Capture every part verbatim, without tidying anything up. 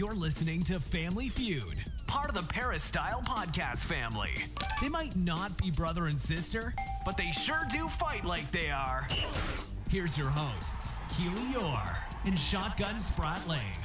You're listening to Family Feud, part of the Peristyle podcast family. They might not be brother and sister, but they sure do fight like they are. Here's your hosts, Keely Orr and Shotgun Spratling.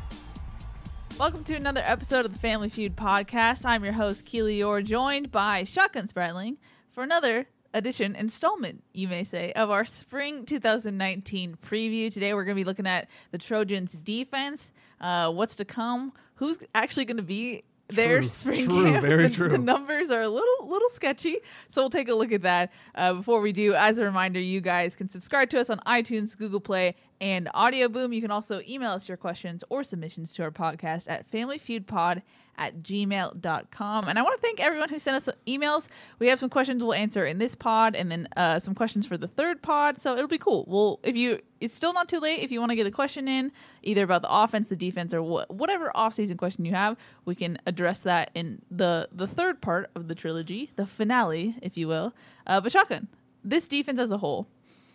Welcome to another episode of the Family Feud podcast. I'm your host, Keely Orr, joined by Shotgun Spratling for another edition, installment, you may say, of our spring two thousand nineteen preview. Today we're going to be looking at the Trojans defense, uh, what's to come, who's actually going to be their true, spring true, camp. Very the, true. The numbers are a little little sketchy, so we'll take a look at that. Uh, before we do, as a reminder, you guys can subscribe to us on iTunes, Google Play, and Audio Boom. You can also email us your questions or submissions to our podcast at familyfeudpod at gmail dot com. And I want to thank everyone who sent us emails. We have some questions we'll answer in this pod, and then uh, some questions for the third pod. So it'll be cool. Well, if you, it's still not too late. If you want to get a question in, either about the offense, the defense, or wh- whatever off-season question you have, we can address that in the the third part of the trilogy, the finale, if you will. Uh, but Shotgun, this defense as a whole,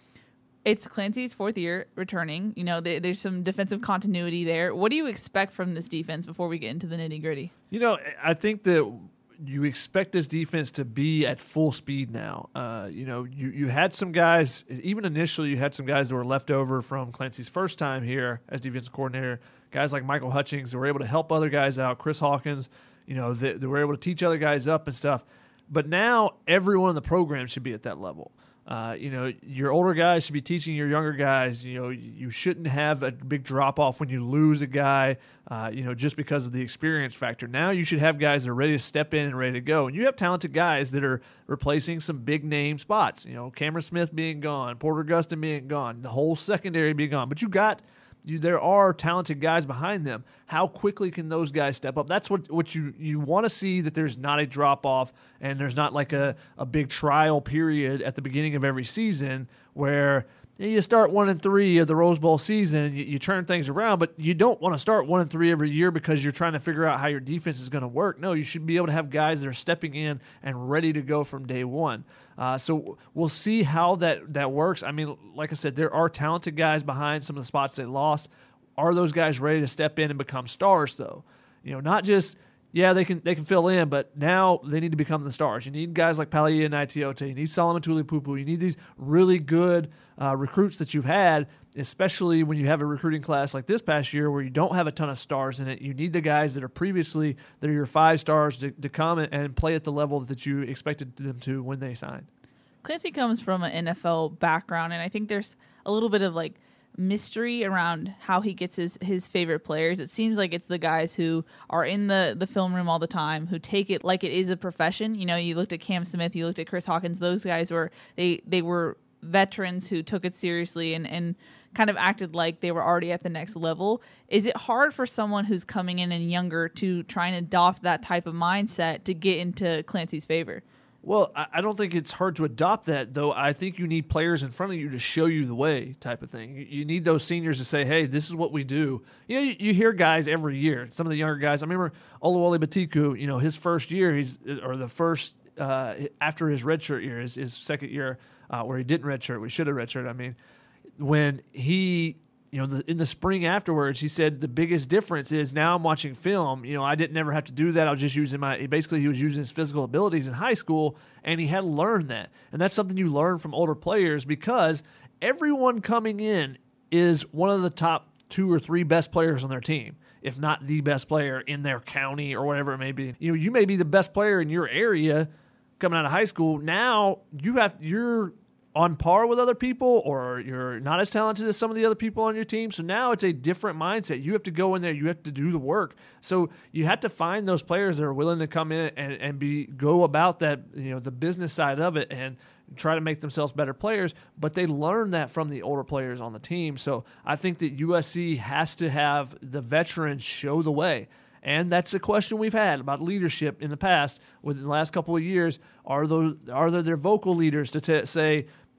it's Clancy's fourth year returning. You know, there, there's some defensive continuity there. What do you expect from this defense before we get into the nitty gritty? You know, I think that you expect this defense to be at full speed now. Uh, you know, you, you had some guys, even initially you had some guys that were left over from Clancy's first time here as defensive coordinator. Guys like Michael Hutchings that were able to help other guys out. Chris Hawkins, you know, they, they were able to teach other guys up and stuff. But now everyone in the program should be at that level. Uh, you know, your older guys should be teaching your younger guys. You know, you shouldn't have a big drop off when you lose a guy, uh, you know, just because of the experience factor. Now you should have guys that are ready to step in and ready to go. And you have talented guys that are replacing some big name spots. You know, Cameron Smith being gone, Porter Gustin being gone, the whole secondary being gone. But you got You, there are talented guys behind them. How quickly can those guys step up? That's what, what you, you want to see, that there's not a drop-off and there's not like a, a big trial period at the beginning of every season where you start one and three of the Rose Bowl season, you, you turn things around, but you don't want to start one and three every year because you're trying to figure out how your defense is going to work. No, you should be able to have guys that are stepping in and ready to go from day one. Uh, so we'll see how that, that works. I mean, like I said, there are talented guys behind some of the spots they lost. Are those guys ready to step in and become stars, though? You know, not just, yeah, they can they can fill in, but now they need to become the stars. You need guys like Palaia and Naitiota. You need Solomon Tulipupu. You need these really good uh, recruits that you've had, especially when you have a recruiting class like this past year where you don't have a ton of stars in it. You need the guys that are previously, that are your five stars to, to come and play at the level that you expected them to when they signed. Clancy comes from an N F L background, and I think there's a little bit of like mystery around how he gets his, his favorite players. It seems like it's the guys who are in the, the film room all the time, who take it like it is a profession. You know, you looked at Cam Smith, you looked at Chris Hawkins, those guys were, they, they were veterans who took it seriously and, and kind of acted like they were already at the next level. Is it hard for someone who's coming in and younger to try and adopt that type of mindset to get into Clancy's favor? Well, I don't think it's hard to adopt that, though. I think you need players in front of you to show you the way, type of thing. You need those seniors to say, hey, this is what we do. You know, you, you hear guys every year, some of the younger guys. I remember Oluwole Batiku, you know, his first year, he's or the first, uh, after his redshirt year, his, his second year uh, where he didn't redshirt, we should have redshirt, I mean, when he... You know, the, in the spring afterwards, he said the biggest difference is now I'm watching film. You know, I didn't never have to do that. I was just using my, basically he was using his physical abilities in high school, and he had to learn that. And that's something you learn from older players because everyone coming in is one of the top two or three best players on their team, if not the best player in their county or whatever it may be. You know, you may be the best player in your area coming out of high school. Now you have, you're on par with other people, or you're not as talented as some of the other people on your team. So now it's a different mindset. You have to go in there. You have to do the work. So you have to find those players that are willing to come in and, and be go about that, you know, the business side of it and try to make themselves better players. But they learn that from the older players on the team. So I think that U S C has to have the veterans show the way. And that's a question we've had about leadership in the past. Within the last couple of years, are those are there their vocal leaders to t- say,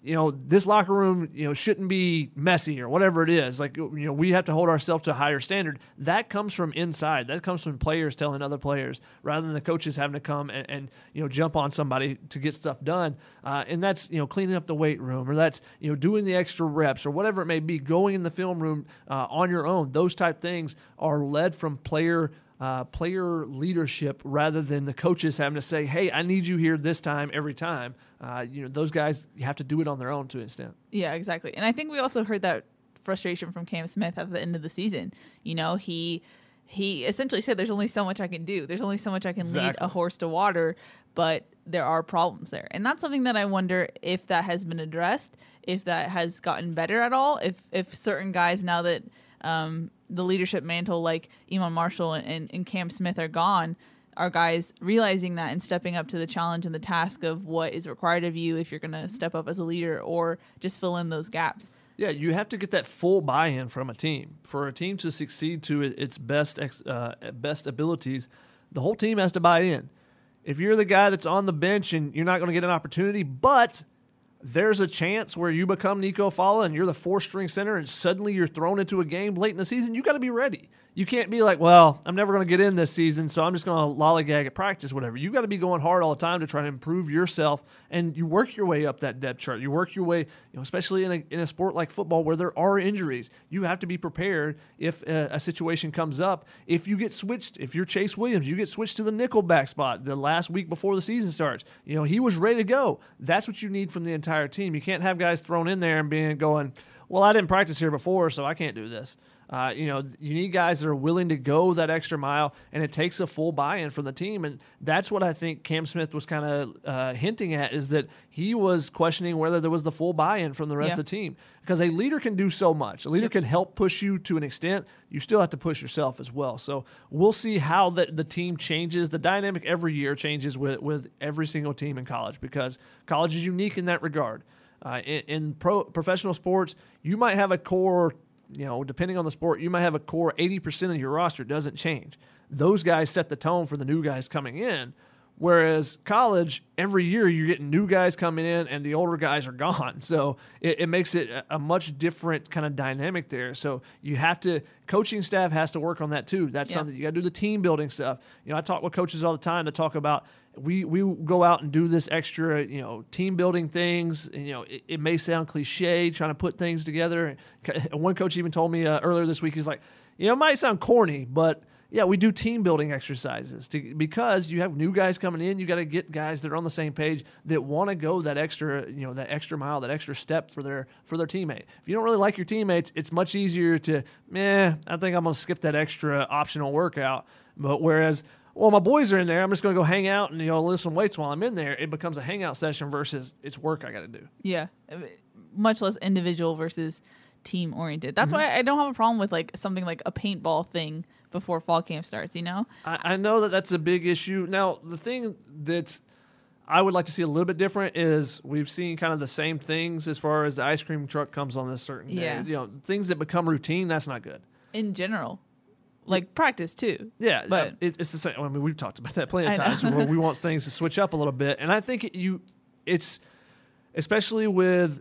you know, this locker room, you know, shouldn't be messy or whatever it is. Like, you know, we have to hold ourselves to a higher standard. That comes from inside. That comes from players telling other players rather than the coaches having to come and, and you know, jump on somebody to get stuff done. Uh, and that's, you know, cleaning up the weight room, or that's, you know, doing the extra reps or whatever it may be, going in the film room uh, on your own. Those type things are led from player Uh, player leadership rather than the coaches having to say, hey, I need you here this time every time. Uh, you know, those guys have to do it on their own to an extent. Yeah, exactly. And I think we also heard that frustration from Cam Smith at the end of the season. You know, he he essentially said there's only so much I can do. There's only so much I can Exactly. lead a horse to water, but there are problems there. And that's something that I wonder if that has been addressed, if that has gotten better at all, if if certain guys now that um, the leadership mantle like Iman Marshall and, and, and Cam Smith are gone, are guys realizing that and stepping up to the challenge and the task of what is required of you if you're going to step up as a leader or just fill in those gaps. Yeah, you have to get that full buy-in from a team. For a team to succeed to its best uh, best abilities, the whole team has to buy in. If you're the guy that's on the bench and you're not going to get an opportunity, but there's a chance where you become Nico Fala and you're the four-string center and suddenly you're thrown into a game late in the season, you got to be ready. You can't be like, well, I'm never going to get in this season, so I'm just going to lollygag at practice, whatever. You got to be going hard all the time to try to improve yourself, and you work your way up that depth chart. You work your way, you know, especially in a, in a sport like football where there are injuries. You have to be prepared if a, a situation comes up. If you get switched, if you're Chase Williams, you get switched to the nickelback spot the last week before the season starts. You know, he was ready to go. That's what you need from the entire team. You can't have guys thrown in there and being going, well, I didn't practice here before, so I can't do this. Uh, you know, you need guys that are willing to go that extra mile, and it takes a full buy-in from the team. And that's what I think Cam Smith was kind of uh, hinting at, is that he was questioning whether there was the full buy-in from the rest Yeah. of the team. Because a leader can do so much. A leader can help push you to an extent. You still have to push yourself as well. So we'll see how the, the team changes. The dynamic every year changes with, with every single team in college, because college is unique in that regard. Uh, in in pro, professional sports, you might have a core, you know, depending on the sport, you might have a core eighty percent of your roster doesn't change. Those guys set the tone for the new guys coming in. Whereas college, every year you're getting new guys coming in and the older guys are gone. So it, it makes it a much different kind of dynamic there. So you have to, coaching staff has to work on that too. That's Yeah. something, you got to do the team building stuff. You know, I talk with coaches all the time to talk about, we we go out and do this extra, you know, team building things. And, you know, it, it may sound cliche, trying to put things together. And one coach even told me uh, earlier this week, he's like, you know, it might sound corny, but yeah, we do team building exercises to, because you have new guys coming in. You got to get guys that are on the same page that want to go that extra, you know, that extra mile, that extra step for their for their teammate. If you don't really like your teammates, it's much easier to, meh, I think I'm gonna skip that extra optional workout. But whereas, well, my boys are in there, I'm just gonna go hang out and, you know, lift some weights while I'm in there. It becomes a hangout session versus it's work I got to do. Yeah, much less individual versus team oriented. That's mm-hmm. why I don't have a problem with like something like a paintball thing before fall camp starts, you know? I, I know that that's a big issue. Now, the thing that I would like to see a little bit different is we've seen kind of the same things as far as the ice cream truck comes on this certain yeah. day. You know, things that become routine, that's not good. In general. Like practice too. Yeah, but it, it's the same. I mean, we've talked about that plenty of times where we want things to switch up a little bit. And I think it, you, it's, especially with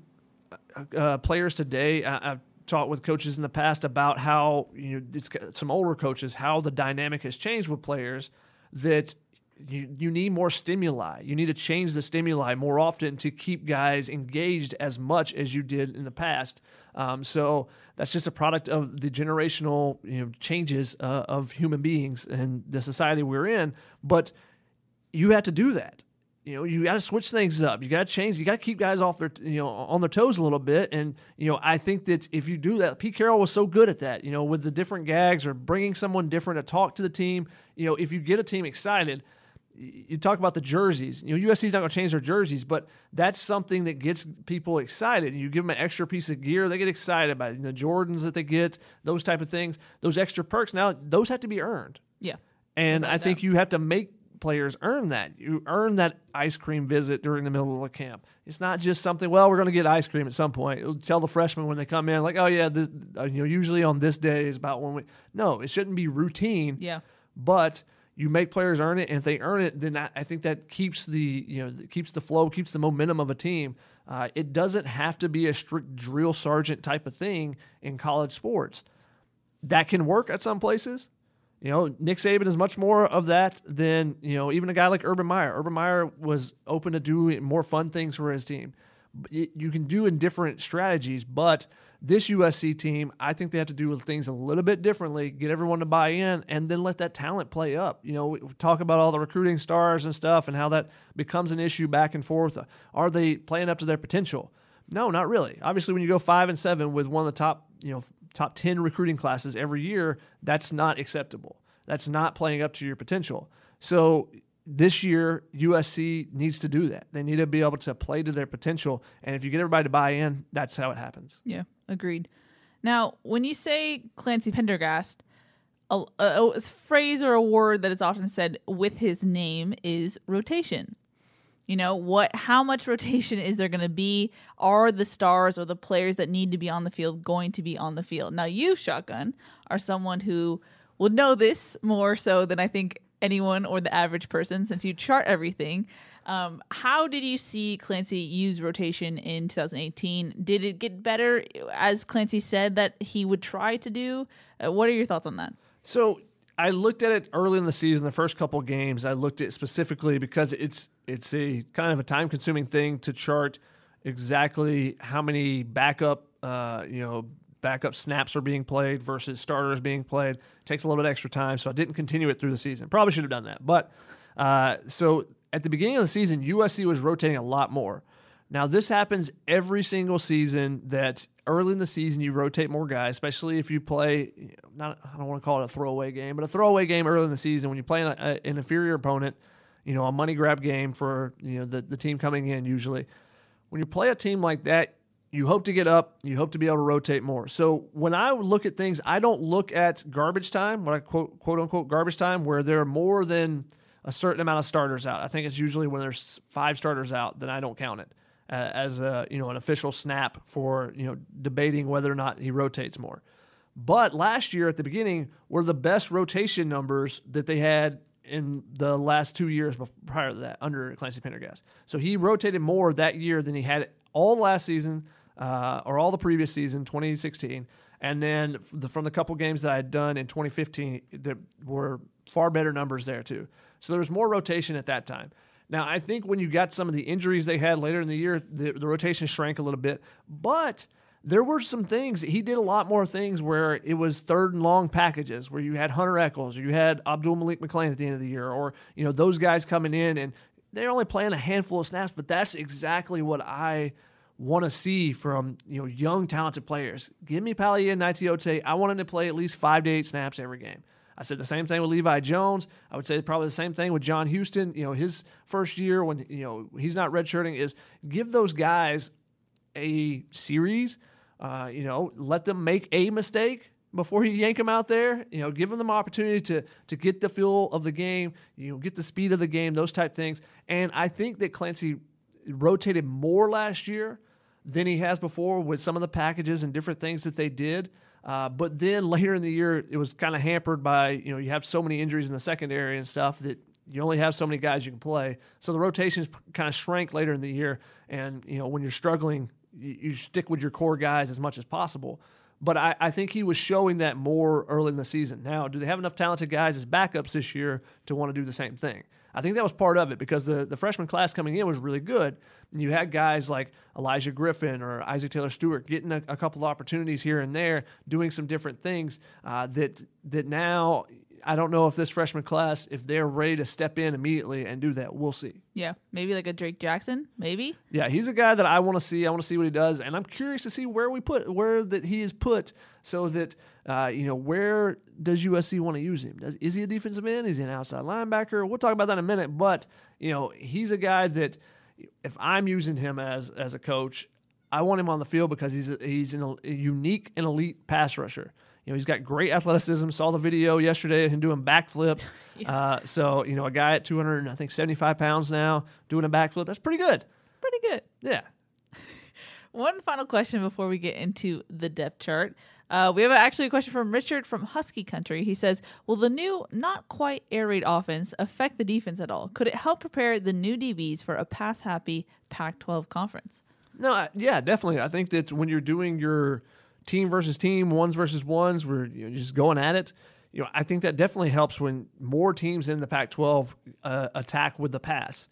uh, players today, I, I've talked with coaches in the past about how, you know, it's some older coaches, how the dynamic has changed with players, that you, you need more stimuli. You need to change the stimuli more often to keep guys engaged as much as you did in the past. Um, so that's just a product of the generational, you know, changes uh, of human beings and the society we're in. But you have to do that. You know, you got to switch things up. You got to change. You got to keep guys off their, you know, on their toes a little bit. And, you know, I think that if you do that, Pete Carroll was so good at that, you know, with the different gags or bringing someone different to talk to the team. You know, if you get a team excited, you talk about the jerseys. You know, U S C's not going to change their jerseys, but that's something that gets people excited. You give them an extra piece of gear, they get excited about it. The Jordans that they get, those type of things, those extra perks. Now, those have to be earned. Yeah. And I think that. You have to make players earn that. You earn that ice cream visit during the middle of the camp. It's not just something, well, we're going to get ice cream at some point. It'll tell the freshmen when they come in, like, oh, yeah, this, uh, you know, usually on this day is about when we... No, it shouldn't be routine. Yeah. But you make players earn it, and if they earn it, then I, I think that keeps the, you know, keeps the flow, keeps the momentum of a team. Uh, it doesn't have to be a strict drill sergeant type of thing in college sports. That can work at some places. You know, Nick Saban is much more of that than, you know, even a guy like Urban Meyer. Urban Meyer was open to doing more fun things for his team. You can do in different strategies, but this U S C team, I think they have to do things a little bit differently, get everyone to buy in, and then let that talent play up. You know, we talk about all the recruiting stars and stuff and how that becomes an issue back and forth. Are they playing up to their potential? No, not really. Obviously, when you go five and seven with one of the top, you know, top ten recruiting classes every year, that's not acceptable. That's not playing up to your potential. So this year, U S C needs to do that. They need to be able to play to their potential. And if you get everybody to buy in, that's how it happens. Yeah, agreed. Now, when you say Clancy Pendergast, a, a, a phrase or a word that is often said with his name is rotation. You know, what? How much rotation is there going to be? Are the stars or the players that need to be on the field going to be on the field? Now, you, Shotgun, are someone who will know this more so than I think anyone or the average person, since you chart everything. Um, how did you see Clancy use rotation in two thousand eighteen? Did it get better, as Clancy said that he would try to do? Uh, what are your thoughts on that? So I looked at it early in the season, the first couple of games. I looked at it specifically because it's it's a kind of a time-consuming thing to chart exactly how many backup, uh, you know, backup snaps are being played versus starters being played. It takes a little bit extra time, so I didn't continue it through the season. Probably should have done that. But uh, so at the beginning of the season, U S C was rotating a lot more. Now, this happens every single season, that early in the season you rotate more guys, especially if you play, you know, not I don't want to call it a throwaway game, but a throwaway game early in the season when you play an, a, an inferior opponent, you know, a money grab game for, you know, the, the team coming in usually. When you play a team like that, you hope to get up. You hope to be able to rotate more. So when I look at things, I don't look at garbage time, what I quote, quote unquote garbage time, where there are more than a certain amount of starters out. I think it's usually when there's five starters out, then I don't count it uh, as a, you know, an official snap for, you know, debating whether or not he rotates more. But last year at the beginning were the best rotation numbers that they had in the last two years prior to that under Clancy Pendergast. So he rotated more that year than he had all last season. Uh, or all the previous season, twenty sixteen, and then the, from the couple games that I had done in twenty fifteen, there were far better numbers there too. So there was more rotation at that time. Now, I think when you got some of the injuries they had later in the year, the, the rotation shrank a little bit, but there were some things. He did a lot more things where it was third and long packages, where you had Hunter Echols, or you had Abdul Malik McClain at the end of the year, or, you know, those guys coming in, and they're only playing a handful of snaps, but that's exactly what I want to see from, you know, young, talented players. Give me Palia and Naitiote. I want him to play at least five to eight snaps every game. I said the same thing with Levi Jones. I would say probably the same thing with John Houston. You know, his first year when, you know, he's not redshirting, is give those guys a series. Uh, you know, let them make a mistake before you yank them out there. You know, give them the opportunity to to get the feel of the game, you know, get the speed of the game, those type things. And I think that Clancy rotated more last year than he has before with some of the packages and different things that they did. Uh, but then later in the year, it was kind of hampered by, you know, you have so many injuries in the secondary and stuff that you only have so many guys you can play. So the rotations kind of shrank later in the year. And, you know, when you're struggling, you, you stick with your core guys as much as possible. But I, I think he was showing that more early in the season. Now, do they have enough talented guys as backups this year to want to do the same thing? I think that was part of it, because the, the freshman class coming in was really good. And you had guys like Elijah Griffin or Isaac Taylor-Stewart getting a, a couple of opportunities here and there, doing some different things uh, that that now I don't know if this freshman class, if they're ready to step in immediately and do that. We'll see. Yeah, maybe like a Drake Jackson, maybe. Yeah, he's a guy that I want to see. I want to see what he does, and I'm curious to see where we put where that he is put, so that uh, you know, where does U S C want to use him? Does, is he a defensive end? Is he an outside linebacker? We'll talk about that in a minute. But you know, he's a guy that if I'm using him as as a coach, I want him on the field because he's a, he's an, a unique and elite pass rusher. You know, he's got great athleticism. Saw the video yesterday of him doing backflips. yeah. uh, so, you know, a guy at two hundred, I think, seventy-five pounds now doing a backflip, that's pretty good. Pretty good. Yeah. One final question before we get into the depth chart. Uh, we have actually a question from Richard from Husky Country. He says, will the new, not quite air raid offense affect the defense at all? Could it help prepare the new D Bs for a pass-happy Pac twelve conference? No, I- yeah, definitely. I think that when you're doing your team versus team, ones versus ones, where you're just going at it, you know, I think that definitely helps when more teams in the Pac twelve uh, attack with the pass.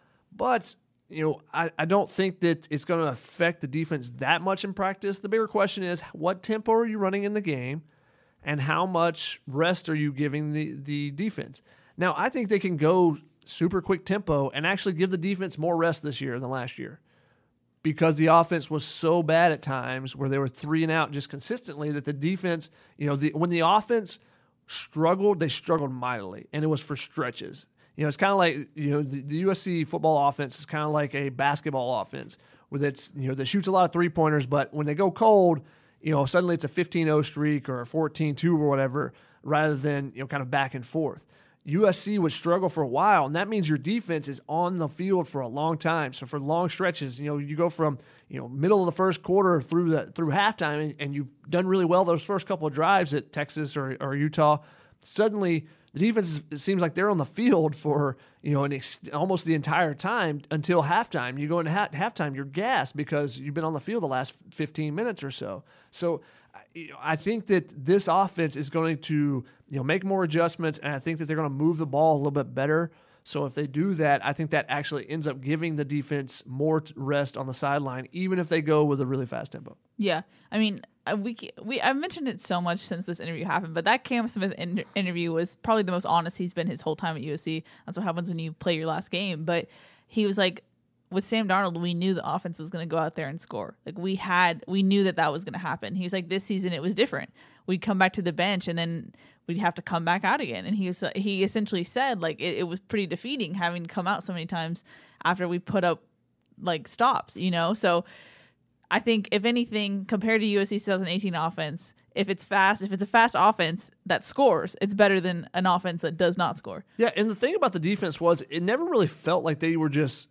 But, you know, I, I don't think that it's going to affect the defense that much in practice. The bigger question is, what tempo are you running in the game, and how much rest are you giving the, the defense? Now, I think they can go super quick tempo and actually give the defense more rest this year than last year, because the offense was so bad at times where they were three and out just consistently that the defense, you know, the, when the offense struggled, they struggled mightily, and it was for stretches. You know, it's kind of like, you know, the, the U S C football offense is kind of like a basketball offense where it's, you know, that shoots a lot of three-pointers, but when they go cold, you know, suddenly it's a fifteen oh streak or a fourteen two or whatever, rather than, you know, kind of back and forth. U S C would struggle for a while, and that means your defense is on the field for a long time. So for long stretches, you know, you go from, you know, middle of the first quarter through the through halftime, and, and you've done really well those first couple of drives at Texas or, or Utah. Suddenly, the defense, it seems like they're on the field for, you know, an ex- almost the entire time until halftime. You go into ha- halftime, you're gassed because you've been on the field the last fifteen minutes or so. So, you know, I think that this offense is going to, you know, make more adjustments, and I think that they're going to move the ball a little bit better. So if they do that, I think that actually ends up giving the defense more rest on the sideline, even if they go with a really fast tempo. Yeah, I mean, we we I've mentioned it so much since this interview happened, but that Cam Smith in- interview was probably the most honest he's been his whole time at U S C. That's what happens when you play your last game. But he was like, with Sam Darnold, we knew the offense was going to go out there and score. Like we had, we knew that that was going to happen. He was like, this season it was different. We'd come back to the bench and then we'd have to come back out again. And he was, he essentially said like it, it was pretty defeating having to come out so many times after we put up like stops, you know? So I think if anything, compared to U S C's twenty eighteen offense, if it's fast, if it's a fast offense that scores, it's better than an offense that does not score. Yeah, and the thing about the defense was it never really felt like they were just,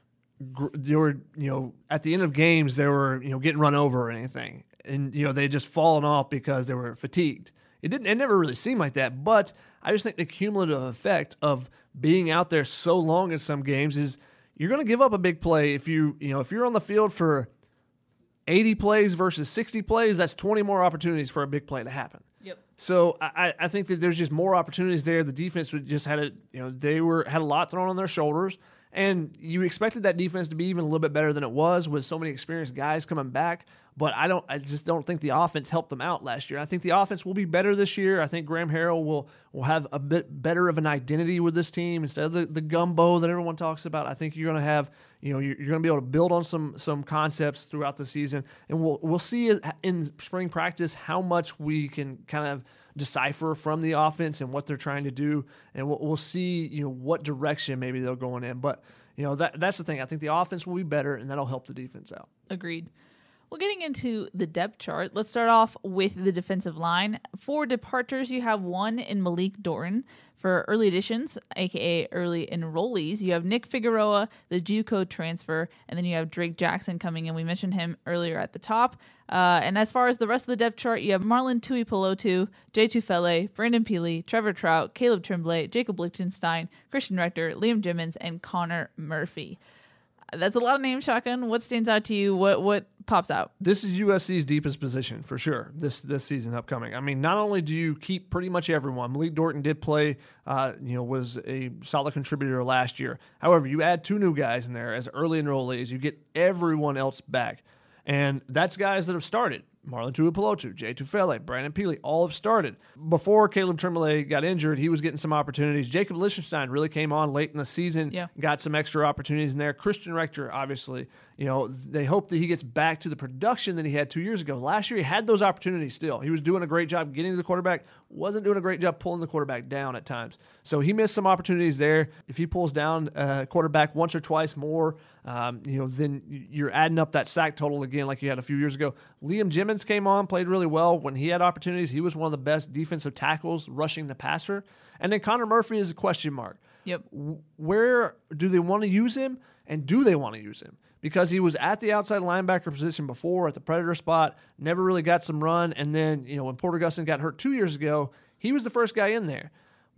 they were, you know, at the end of games, they were, you know, getting run over or anything. And, you know, they just fallen off because they were fatigued. It didn't, it never really seemed like that. But I just think the cumulative effect of being out there so long in some games is you're going to give up a big play. If you, you know, if you're on the field for eighty plays versus sixty plays, that's twenty more opportunities for a big play to happen. Yep. So I, I think that there's just more opportunities there. The defense would just had a, you know, they were had a lot thrown on their shoulders, and you expected that defense to be even a little bit better than it was with so many experienced guys coming back. But I don't, I just don't think the offense helped them out last year. I think the offense will be better this year. I think Graham Harrell will will have a bit better of an identity with this team instead of the, the gumbo that everyone talks about. I think you're going to have, you know, you're, you're going to be able to build on some some concepts throughout the season, and we'll we'll see in spring practice how much we can kind of decipher from the offense and what they're trying to do, and we'll, we'll see, you know, what direction maybe they're going in. But you know, that that's the thing. I think the offense will be better, and that'll help the defense out. Agreed. Well, getting into the depth chart, let's start off with the defensive line. For departures, you have one in Malik Dorton. For early additions, aka early enrollees, you have Nick Figueroa, the JUCO transfer, and then you have Drake Jackson coming in. We mentioned him earlier at the top. Uh, and as far as the rest of the depth chart, you have Marlon Tuipulotu, Jay Tufele, Brandon Peely, Trevor Trout, Caleb Tremblay, Jacob Lichtenstein, Christian Rector, Liam Jimmons, and Connor Murphy. That's a lot of names, Shotgun. What stands out to you? What what pops out? This is U S C's deepest position for sure this this season upcoming. I mean, not only do you keep pretty much everyone, Malik Dorton did play, uh, you know, was a solid contributor last year. However, you add two new guys in there as early enrollees, you get everyone else back. And that's guys that have started. Marlon Tuipulotu, Jay Tufele, Brandon Peely, all have started. Before Caleb Tremblay got injured, he was getting some opportunities. Jacob Lichtenstein really came on late in the season, yeah. got some extra opportunities in there. Christian Rector, obviously, you know, they hope that he gets back to the production that he had two years ago. Last year, he had those opportunities still. He was doing a great job getting to the quarterback, wasn't doing a great job pulling the quarterback down at times. So he missed some opportunities there. If he pulls down a quarterback once or twice more, um, you know, then you're adding up that sack total again like you had a few years ago. Liam Jimmons came on, played really well. When he had opportunities, he was one of the best defensive tackles rushing the passer. And then Connor Murphy is a question mark. Yep. Where do they want to use him, and do they want to use him? Because he was at the outside linebacker position before at the Predator spot, never really got some run. And then, you know, when Porter Gustin got hurt two years ago, he was the first guy in there.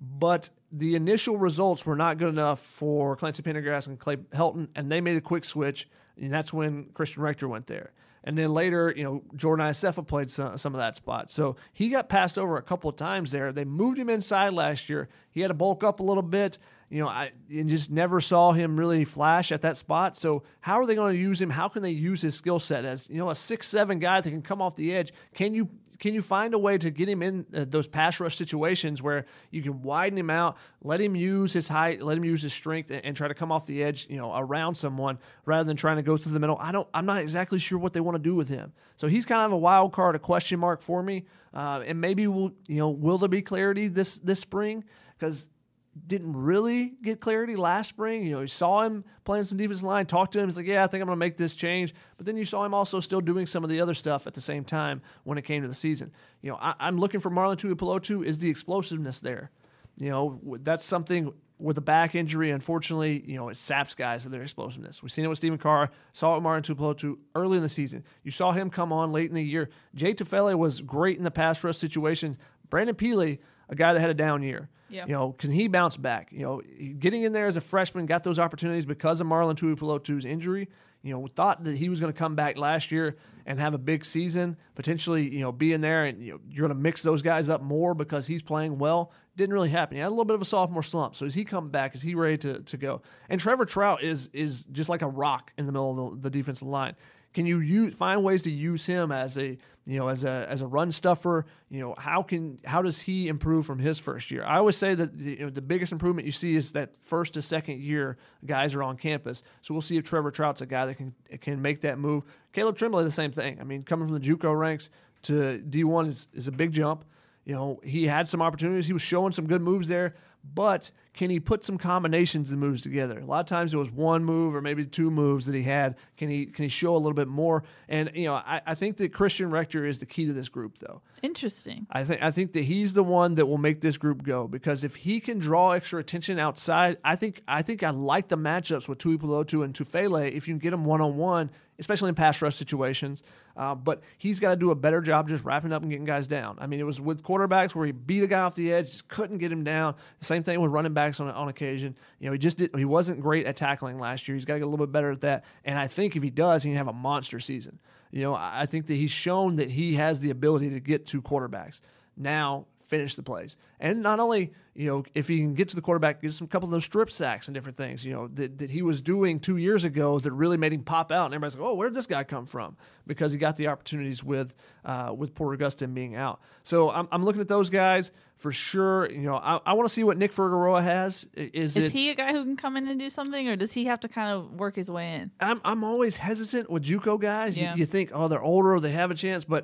but the initial results were not good enough for Clancy Pendergrass and Clay Helton, and they made a quick switch, and that's when Christian Rector went there. And then later, you know, Jordan Iosefa played some, some of that spot. So he got passed over a couple of times there. They moved him inside last year. He had to bulk up a little bit. You know, I and just never saw him really flash at that spot. So how are they going to use him? How can they use his skill set as, you know, a six seven guy that can come off the edge? Can you can you find a way to get him in uh, those pass rush situations where you can widen him out, let him use his height, let him use his strength, and, and try to come off the edge, you know, around someone rather than trying to go through the middle? I don't. I'm not exactly sure what they want to do with him. So he's kind of a wild card, a question mark for me. Uh, and maybe we'll, you know, will there be clarity this this spring? Because didn't really get clarity last spring. You know, you saw him playing some defensive line, talked to him. He's like, yeah, I think I'm going to make this change. But then you saw him also still doing some of the other stuff at the same time when it came to the season. You know, I, I'm looking for Marlon Tuipulotu. Is the explosiveness there? You know, that's something with a back injury. Unfortunately, you know, it saps guys of their explosiveness. We've seen it with Stephen Carr, saw it with Marlon Tuipulotu early in the season. You saw him come on late in the year. Jay Tufele was great in the pass rush situation. Brandon Peely, a guy that had a down year. Yeah. You know, can he bounce back? You know, getting in there as a freshman, got those opportunities because of Marlon Tuipulotu's injury. You know, thought that he was going to come back last year and have a big season, potentially, you know, be in there and, you know, you're going to mix those guys up more because he's playing well. Didn't really happen. He had a little bit of a sophomore slump. So as he come back, is he ready to, to go? And Trevor Trout is is just like a rock in the middle of the, the defensive line. Can you use, find ways to use him as a, you know, as a as a run stuffer? You know, how can how does he improve from his first year? I always say that the, you know, the biggest improvement you see is that first to second year guys are on campus. So we'll see if Trevor Trout's a guy that can can make that move. Caleb Tremblay, the same thing. I mean, coming from the JUCO ranks to D one is, is a big jump. You know, he had some opportunities. He was showing some good moves there, but can he put some combinations and moves together? A lot of times it was one move or maybe two moves that he had. Can he can he show a little bit more? And, you know, I, I think that Christian Rector is the key to this group, though. Interesting. I think I think that he's the one that will make this group go, because if he can draw extra attention outside, I think I think I like the matchups with Tuipulotu and Tufele if you can get them one-on-one, especially in pass rush situations. Uh, but he's got to do a better job just wrapping up and getting guys down. I mean, it was with quarterbacks where he beat a guy off the edge, just couldn't get him down. The same thing with running backs on on occasion. You know, he just did, he wasn't great at tackling last year. He's got to get a little bit better at that. And I think if he does, he can have a monster season. You know, I think that he's shown that he has the ability to get to quarterbacks. Now, finish the plays. And not only, you know, if he can get to the quarterback, get some couple of those strip sacks and different things, you know, that, that he was doing two years ago that really made him pop out. And everybody's like, oh, where did this guy come from? Because he got the opportunities with uh, with Porter Gustin being out. So I'm, I'm looking at those guys for sure. You know, I, I want to see what Nick Figueroa has. Is, Is it, he a guy who can come in and do something, or does he have to kind of work his way in? I'm, I'm always hesitant with JUCO guys. Yeah. You, you think, oh, they're older, they have a chance, but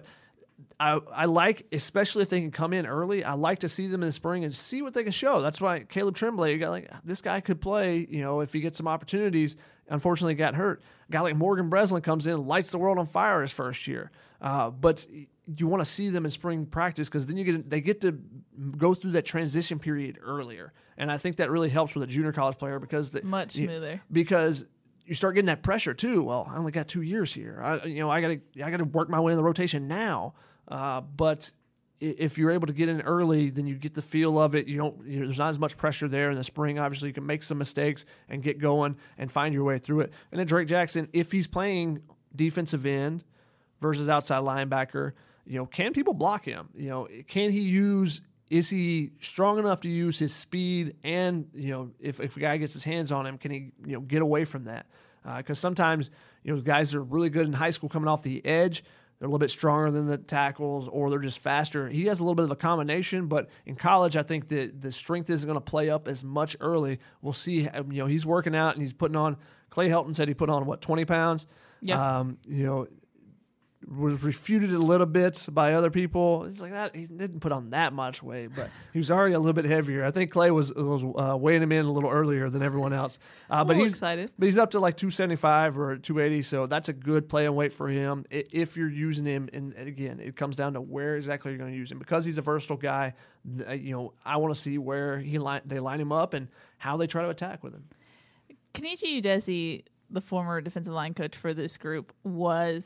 I, I like, especially if they can come in early, I like to see them in the spring and see what they can show. That's why Caleb Tremblay, you got like, this guy could play, you know, if he gets some opportunities. Unfortunately, got hurt. A guy like Morgan Breslin comes in, lights the world on fire his first year. Uh, but you want to see them in spring practice because then you get they get to go through that transition period earlier. And I think that really helps with a junior college player because the, Much smoother. You, because you start getting that pressure too. Well, I only got two years here. I, you know, I got to I got to work my way in the rotation now. Uh, but if you're able to get in early, then you get the feel of it. You don't. You know, there's not as much pressure there in the spring. Obviously, you can make some mistakes and get going and find your way through it. And then Drake Jackson, if he's playing defensive end versus outside linebacker, you know, can people block him? You know, can he use? Is he strong enough to use his speed? And you know, if if a guy gets his hands on him, can he you know get away from that? Because uh, sometimes you know guys are really good in high school coming off the edge. They're a little bit stronger than the tackles, or they're just faster. He has a little bit of a combination, but in college, I think that the strength isn't going to play up as much early. We'll see. You know, he's working out and he's putting on. Clay Helton said he put on what twenty pounds. Yeah. Um, you know, was refuted a little bit by other people. It's like that. He didn't put on that much weight, but he was already a little bit heavier. I think Clay was was uh, weighing him in a little earlier than everyone else. Uh, but he's excited. But he's up to like two seventy-five or two eighty, so that's a good play and weight for him if you're using him. And again, it comes down to where exactly you're going to use him. Because he's a versatile guy, you know, I want to see where he line, they line him up and how they try to attack with him. Kenichi Udesi, the former defensive line coach for this group, was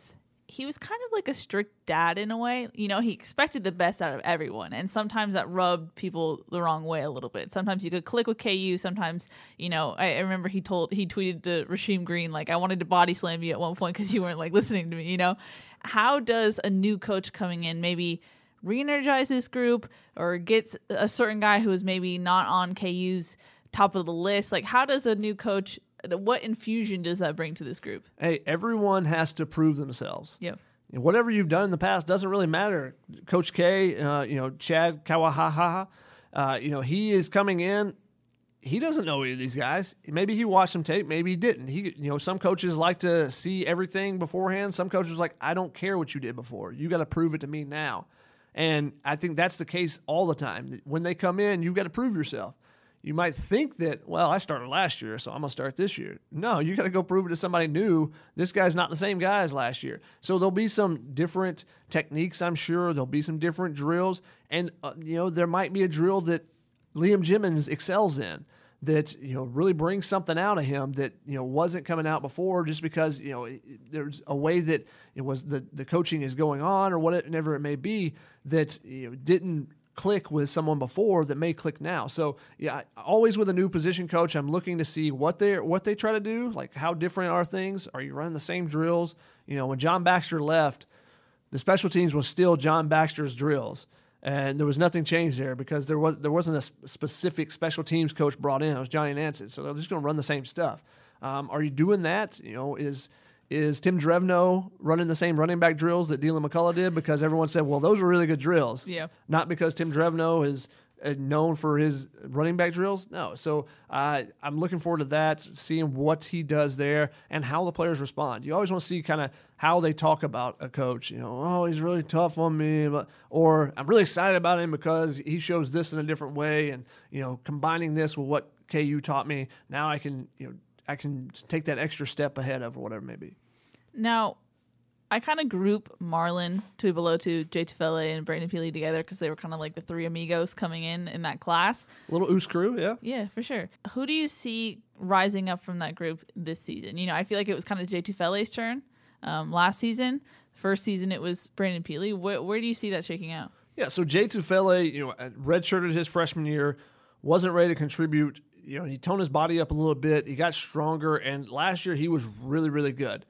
he was kind of like a strict dad in a way. You know, he expected the best out of everyone. And sometimes that rubbed people the wrong way a little bit. Sometimes you could click with K U. Sometimes, you know, I, I remember he told, he tweeted to Rasheem Green, like, I wanted to body slam you at one point because you weren't like listening to me, you know? How does a new coach coming in maybe re-energize this group or get a certain guy who is maybe not on K U's top of the list? Like, how does a new coach, what infusion does that bring to this group? Hey, everyone has to prove themselves. Yep. Whatever you've done in the past doesn't really matter. Coach K, uh, you know, Chad Kawahaha, uh, you know, he is coming in. He doesn't know any of these guys. Maybe he watched some tape. Maybe he didn't. He, you know, some coaches like to see everything beforehand. Some coaches like, I don't care what you did before. You got to prove it to me now. And I think that's the case all the time. When they come in, you got to prove yourself. You might think that, well, I started last year, so I'm going to start this year. No, you got to go prove it to somebody new. This guy's not the same guy as last year. So there'll be some different techniques, I'm sure. There'll be some different drills. And, uh, you know, there might be a drill that Liam Jimmons excels in that, you know, really brings something out of him that, you know, wasn't coming out before just because, you know, it, there's a way that it was the, the coaching is going on or whatever it may be that, you know, didn't click with someone before that may click now. So yeah, always with a new position coach, I'm looking to see what they what they try to do. Like, how different are things? Are you running the same drills? You know, when John Baxter left, the special teams was still John Baxter's drills, and there was nothing changed there because there was there wasn't a specific special teams coach brought in. It was Johnny Nansen, so they're just going to run the same stuff. Um, are you doing that? You know, is Is Tim Drevno running the same running back drills that Dylan McCullough did? Because everyone said, well, those were really good drills. Yeah. Not because Tim Drevno is uh, known for his running back drills. No. So uh, I'm looking forward to that, seeing what he does there and how the players respond. You always want to see kind of how they talk about a coach. You know, oh, he's really tough on me. But, or I'm really excited about him because he shows this in a different way. And, you know, combining this with what K U taught me, now I can, you know, I can take that extra step ahead of or whatever it may be. Now, I kind of group Marlon Tuipulotu, Jay Tufele, and Brandon Peely together because they were kind of like the three amigos coming in in that class. A little Oos crew, yeah. Yeah, for sure. Who do you see rising up from that group this season? You know, I feel like it was kind of Jay Tufele's turn um, last season. First season, it was Brandon Peely. Where, where do you see that shaking out? Yeah, so Jay Tufele, you know, redshirted his freshman year, wasn't ready to contribute. You know, he toned his body up a little bit. He got stronger, and last year he was really, really good.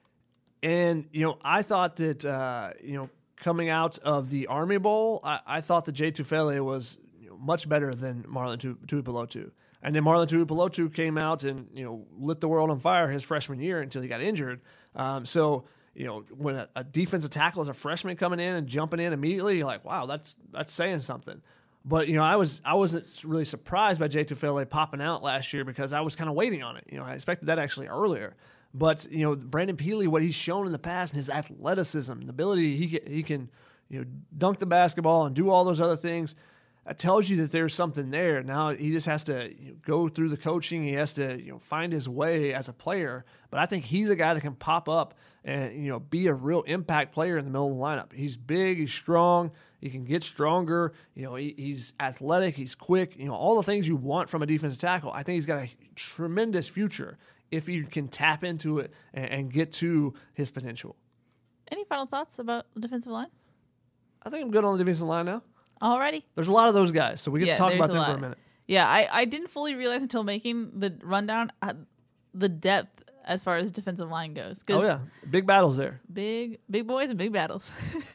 And, you know, I thought that, uh, you know, coming out of the Army Bowl, I, I thought that Jay Tufele was, you know, much better than Marlon Tuipulotu. And then Marlon Tuipulotu came out and, you know, lit the world on fire his freshman year until he got injured. Um, so, you know, when a, a defensive tackle is a freshman coming in and jumping in immediately, you're like, wow, that's that's saying something. But, you know, I, was, I wasn't really surprised by Jay Tufele popping out last year because I was kind of waiting on it. You know, I expected that actually earlier. But, you know, Brandon Peely, what he's shown in the past and his athleticism, the ability he can, he can, you know, dunk the basketball and do all those other things, that tells you that there's something there. Now he just has to, you know, go through the coaching. He has to, you know, find his way as a player. But I think he's a guy that can pop up and, you know, be a real impact player in the middle of the lineup. He's big. He's strong. He can get stronger. You know, he, he's athletic. He's quick. You know, all the things you want from a defensive tackle. I think he's got a tremendous future if you can tap into it and, and get to his potential. Any final thoughts about the defensive line? I think I'm good on the defensive line now. Alrighty. There's a lot of those guys, so we get Yeah, to talk there's about a them lot. for a minute. Yeah, I, I didn't fully realize until making the rundown uh, the depth as far as defensive line goes. 'Cause Oh, yeah. Big battles there. Big, big boys and big battles.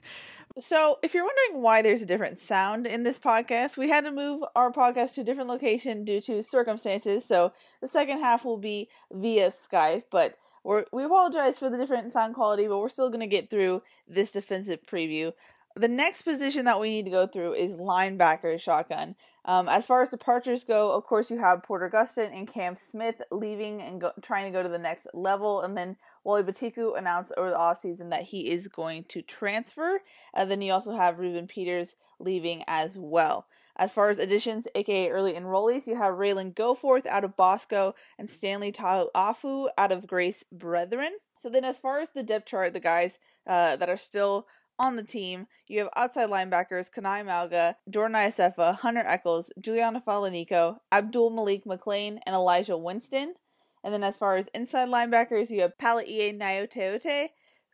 So, if you're wondering why there's a different sound in this podcast, we had to move our podcast to a different location due to circumstances. So, the second half will be via Skype, but we're, we apologize for the different sound quality, but we're still going to get through this defensive preview. The next position that we need to go through is linebacker shotgun. Um, as far as departures go, of course, you have Porter Gustin and Cam Smith leaving and go, trying to go to the next level. And then Wally Batiku announced over the offseason that he is going to transfer. And then you also have Ruben Peters leaving as well. As far as additions, aka early enrollees, you have Raylan Goforth out of Bosco and Stanley Ta'afu out of Grace Brethren. So then as far as the depth chart, the guys uh, that are still on the team, you have outside linebackers Kanai Malga, Jordan Iosefa, Hunter Eccles, Juliana Falanico, Abdul Malik McLean, and Elijah Winston. And then as far as inside linebackers, you have Palai'e Naioteote,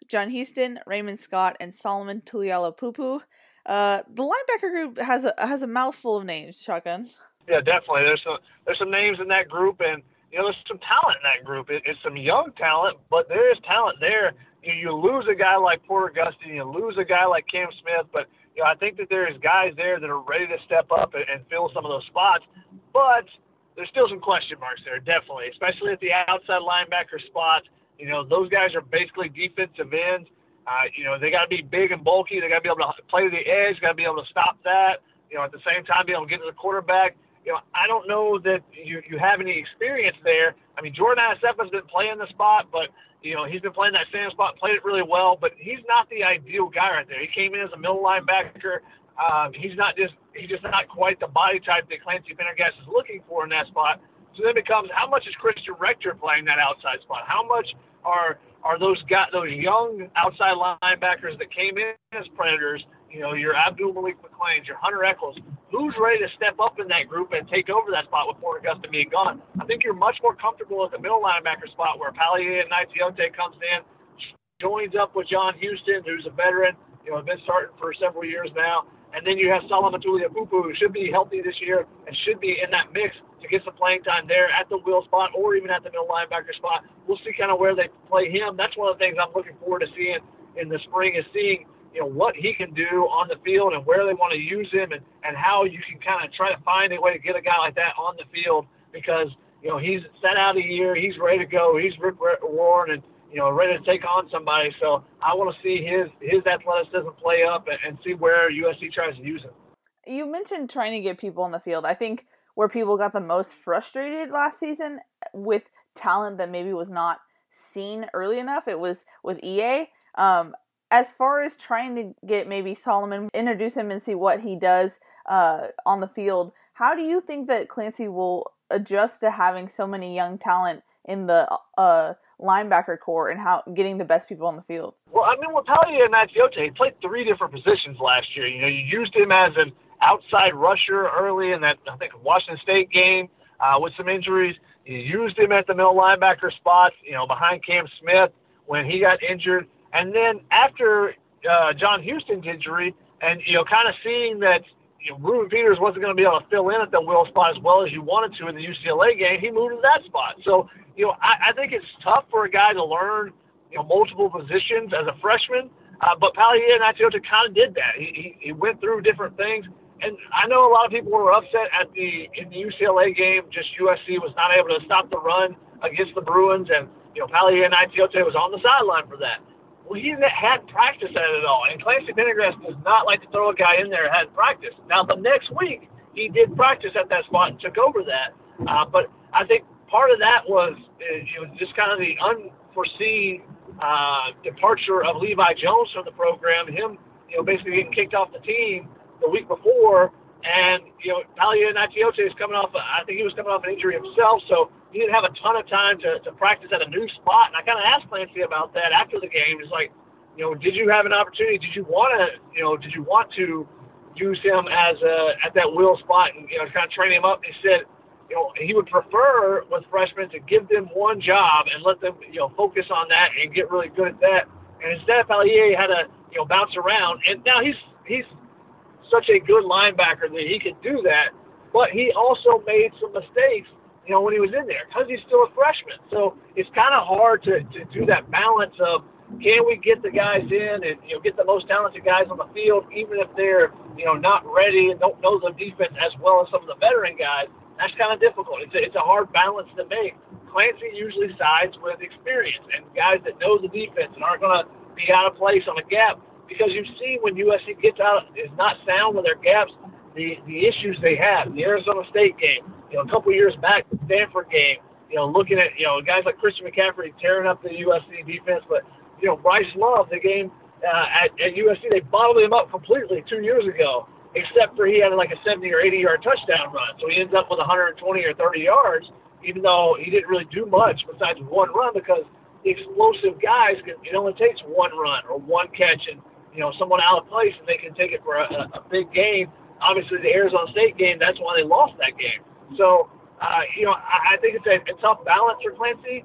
John Houston, Raymond Scott, and Solomon Tuliaupupu. Uh, the linebacker group has a has a mouthful of names, Shotgun. Yeah, definitely. There's some there's some names in that group, and you know there's some talent in that group. It, it's some young talent, but there is talent there. You, you lose a guy like Porter Gustin, you lose a guy like Cam Smith, but you know I think that there's guys there that are ready to step up and, and fill some of those spots. But there's still some question marks there, definitely, especially at the outside linebacker spot. You know, those guys are basically defensive ends. Uh, you know, they got to be big and bulky. They got to be able to play to the edge, got to be able to stop that. You know, at the same time, be able to get to the quarterback. You know, I don't know that you, you have any experience there. I mean, Jordan Anasefa's been playing the spot, but, you know, he's been playing that same spot, played it really well, but he's not the ideal guy right there. He came in as a middle linebacker. Um, he's not just he's just not quite the body type that Clancy Pendergast is looking for in that spot. So then it becomes, how much is Christian Rector playing that outside spot? How much are are those got those young outside linebackers that came in as Predators? You know, your Abdul Malik McClains, your Hunter Echols. Who's ready to step up in that group and take over that spot with Porter Gustin being gone? I think you're much more comfortable at the middle linebacker spot where Pallier and Naitiote comes in, joins up with John Houston, who's a veteran. You know, has been starting for several years now. And then you have Solomon Tuliaupupu, who should be healthy this year and should be in that mix to get some playing time there at the wheel spot or even at the middle linebacker spot. We'll see kind of where they play him. That's one of the things I'm looking forward to seeing in the spring is seeing, you know, what he can do on the field and where they want to use him and, and how you can kind of try to find a way to get a guy like that on the field because, you know, he's set out a year, he's ready to go, he's rip roaring and, you know, ready to take on somebody. So I want to see his his athleticism play up and, and see where U S C tries to use him. You mentioned trying to get people on the field. I think where people got the most frustrated last season with talent that maybe was not seen early enough, it was with E A. Um, as far as trying to get maybe Solomon, introduce him and see what he does uh, on the field, how do you think that Clancy will adjust to having so many young talent in the uh, linebacker core and how getting the best people on the field? Well, I mean, with Pallier and Naitiote, he played three different positions last year. You know, you used him as an outside rusher early in that, I think, Washington State game uh, with some injuries. You used him at the middle linebacker spot, you know, behind Cam Smith when he got injured. And then after uh, John Houston's injury and, you know, kind of seeing that, you know, Ruben Peters wasn't going to be able to fill in at the wheel spot as well as you wanted to in the U C L A game, he moved to that spot. So, you know, I, I think it's tough for a guy to learn, you know, multiple positions as a freshman, uh, but Pallier and Naitiote kind of did that. He, he, he went through different things. And I know a lot of people were upset at the in the U C L A game, just U S C was not able to stop the run against the Bruins, and, you know, Pallier and Naitiote was on the sideline for that. Well, he hadn't practiced at it at all, and Clancy Pendergast does not like to throw a guy in there that hadn't practiced. Now, the next week, he did practice at that spot and took over that. Uh, but I think part of that was uh, you know, just kind of the unforeseen uh, departure of Levi Jones from the program, him, you know, basically getting kicked off the team the week before, and, you know, Pallier Naitiote is coming off, I think he was coming off an injury himself, so he didn't have a ton of time to, to practice at a new spot. And I kind of asked Clancy about that after the game. It's like, you know, did you have an opportunity? Did you want to, you know, did you want to use him as a, at that wheel spot and, you know, kind of train him up? And he said, you know, he would prefer with freshmen to give them one job and let them, you know, focus on that and get really good at that. And instead, Pallier had to, you know, bounce around. And now he's he's such a good linebacker that he could do that, but he also made some mistakes, you know, when he was in there because he's still a freshman. So it's kind of hard to, to do that balance of, can we get the guys in and, you know, get the most talented guys on the field, even if they're, you know, not ready and don't know the defense as well as some of the veteran guys? That's kind of difficult. It's a, it's a hard balance to make. Clancy usually sides with experience and guys that know the defense and aren't going to be out of place on a gap, because you've seen when U S C gets out, is not sound with their gaps, the, the issues they have. The Arizona State game, you know, a couple years back, the Stanford game, you know, looking at, you know, guys like Christian McCaffrey tearing up the U S C defense, but, you know, Bryce Love, the game uh, at, at U S C, they bottled him up completely two years ago, except for he had like a seventy or eighty yard touchdown run. So he ends up with one hundred twenty or thirty yards, even though he didn't really do much besides one run, because the explosive guys, can, it only takes one run or one catch and, you know, someone out of place and they can take it for a, a big game. Obviously, the Arizona State game, that's why they lost that game. So, uh, you know, I, I think it's a, a tough balance for Clancy.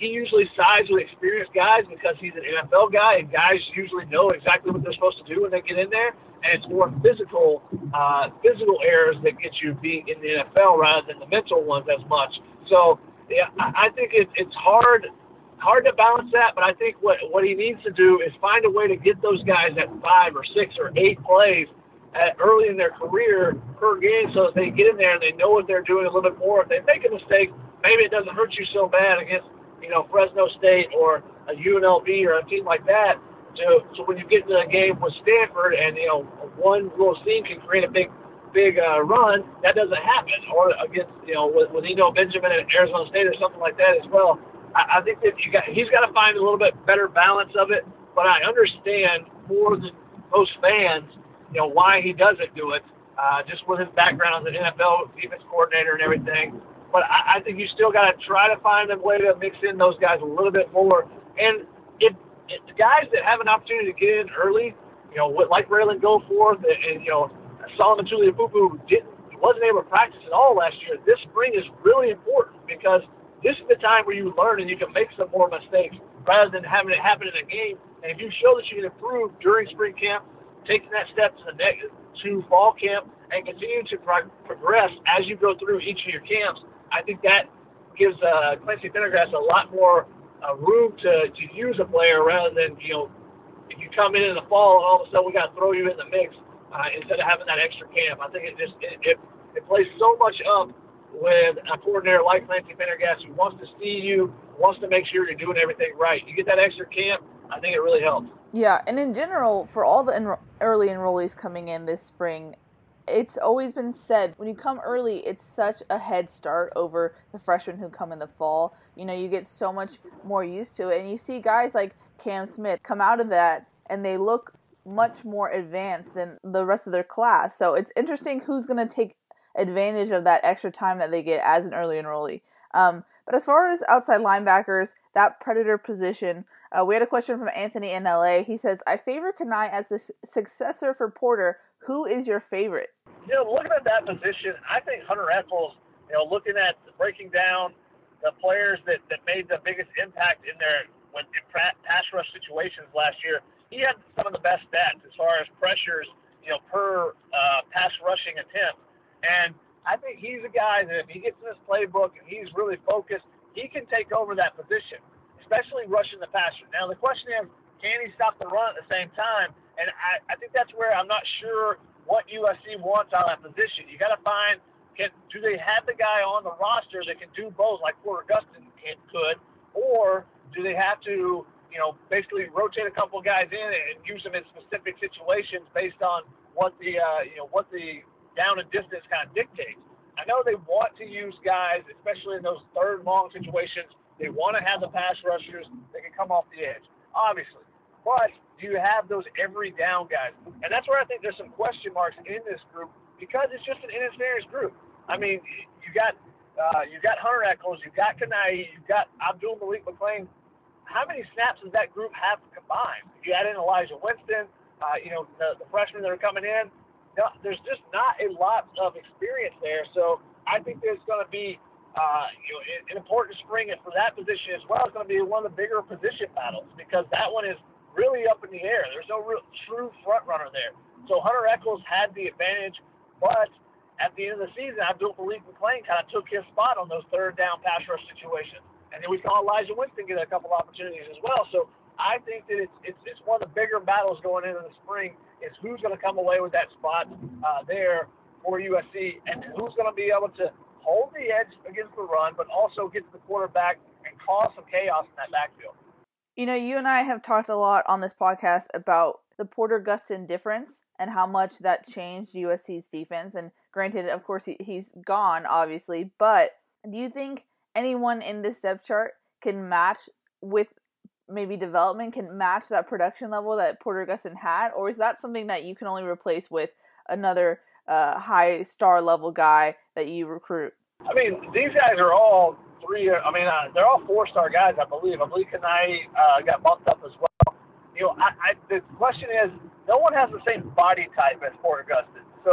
he usually sides with experienced guys because he's an N F L guy, and guys usually know exactly what they're supposed to do when they get in there. And it's more physical, uh, physical errors that get you beat in the N F L rather than the mental ones as much. So yeah, I think it, it's hard, hard to balance that. But I think what what he needs to do is find a way to get those guys at five or six or eight plays at early in their career per game, so that they get in there and they know what they're doing a little bit more. If they make a mistake, maybe it doesn't hurt you so bad against, you know, Fresno State or a U N L V or a team like that. So, so when you get into a game with Stanford and, you know, one little scene can create a big, big uh, run, that doesn't happen. Or against, you know, with, with Eno Benjamin at Arizona State or something like that as well. I, I think that you got, he's got to find a little bit better balance of it. But I understand more than most fans, you know, why he doesn't do it, uh, just with his background as an N F L defense coordinator and everything. But I, I think you still got to try to find a way to mix in those guys a little bit more. And if, if the guys that have an opportunity to get in early, you know, like Raylan Goforth and, and, you know, Solomon Tuliaupupu didn't, wasn't able to practice at all last year, this spring is really important because this is the time where you learn and you can make some more mistakes rather than having it happen in a game. And if you show that you can improve during spring camp, taking that step to the next, to fall camp, and continue to pro- progress as you go through each of your camps, I think that gives uh, Clancy Pendergrass a lot more uh, room to, to use a player rather than, you know, if you come in in the fall and all of a sudden we got to throw you in the mix uh, instead of having that extra camp. I think it just it, it, it plays so much up with a coordinator like Clancy Pendergrass who wants to see you, wants to make sure you're doing everything right. You get that extra camp, I think it really helps. Yeah, and in general, for all the enro- early enrollees coming in this spring, it's always been said, when you come early, it's such a head start over the freshmen who come in the fall. You know, you get so much more used to it. And you see guys like Cam Smith come out of that, and they look much more advanced than the rest of their class. So it's interesting who's going to take advantage of that extra time that they get as an early enrollee. Um, but as far as outside linebackers, that predator position, uh, we had a question from Anthony in L A. He says, I favor Kani as the successor for Porter. Who is your favorite? You know, looking at that position, I think Hunter Echols, you know, looking at breaking down the players that, that made the biggest impact in their when in pass rush situations last year, he had some of the best stats as far as pressures, you know, per uh, pass rushing attempt. And I think he's a guy that if he gets in his playbook and he's really focused, he can take over that position, especially rushing the passer. Now, the question is, can he stop the run at the same time? And I, I think that's where I'm not sure what U S C wants out of that position. You got to find, can, do they have the guy on the roster that can do both like Porter Gustin can, could, or do they have to, you know, basically rotate a couple guys in and use them in specific situations based on what the, uh, you know, what the down and distance kind of dictates. I know they want to use guys, especially in those third long situations. They want to have the pass rushers that can come off the edge, obviously. But do you have those every down guys? And that's where I think there's some question marks in this group because it's just an inexperienced group. I mean, you got uh, you got Hunter Echols, you got Kanai, you got Abdul Malik McClain. How many snaps does that group have combined? You add in Elijah Winston, uh, you know, the, the freshmen that are coming in. No, there's just not a lot of experience there. So I think there's going to be, uh, you know, an important spring and for that position as well. It's going to be one of the bigger position battles because that one is really up in the air. There's no real true front runner there. So Hunter Echols had the advantage, but at the end of the season, Abdul Malik McClain kind of took his spot on those third down pass rush situations. And then we saw Elijah Winston get a couple opportunities as well. So I think that it's, it's, it's one of the bigger battles going into the spring is who's going to come away with that spot uh, there for U S C and who's going to be able to hold the edge against the run, but also get to the quarterback and cause some chaos in that backfield. You know, you and I have talked a lot on this podcast about the Porter Gustin difference and how much that changed U S C's defense. And granted, of course, he, he's gone, obviously. But do you think anyone in this depth chart can match with maybe development, can match that production level that Porter Gustin had? Or is that something that you can only replace with another uh, high star level guy that you recruit? I mean, these guys are all three, I mean, uh, they're all four-star guys, I believe. I believe Kanai uh, got bumped up as well. You know, I, I, the question is, no one has the same body type as Porter Gustin. So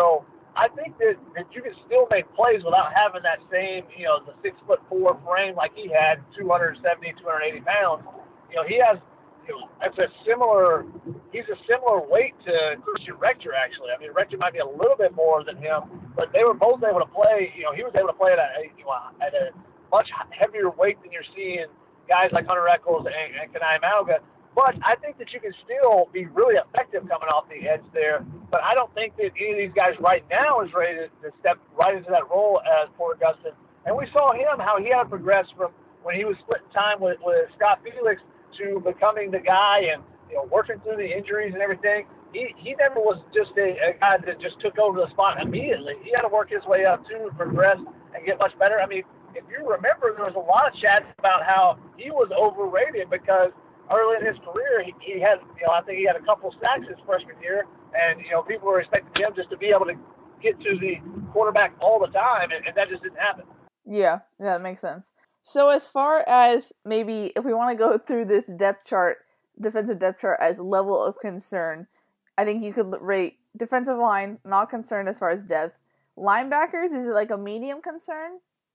I think that, that you can still make plays without having that same, you know, the six foot four frame like he had, two seventy, two eighty pounds. You know, he has, you know, that's a similar, he's a similar weight to Christian Rector, actually. I mean, Rector might be a little bit more than him, but they were both able to play, you know, he was able to play at a, you know, at a much heavier weight than you're seeing guys like Hunter Echols and, and Kanai Mauga. But I think that you can still be really effective coming off the edge there. But I don't think that any of these guys right now is ready to, to step right into that role as Porter Gustin. And we saw him, how he had to progress from when he was splitting time with, with Scott Felix to becoming the guy and, you know, working through the injuries and everything. He he never was just a, a guy that just took over the spot immediately. He had to work his way up too, progress, and get much better. I mean, if you remember, there was a lot of chats about how he was overrated because early in his career, he, he had, you know, I think he had a couple sacks his freshman year, and, you know, people were expecting him just to be able to get to the quarterback all the time, and, and that just didn't happen. Yeah, that makes sense. So as far as maybe if we want to go through this depth chart, defensive depth chart as level of concern, I think you could rate defensive line, not concerned as far as depth. Linebackers, is it like a medium concern?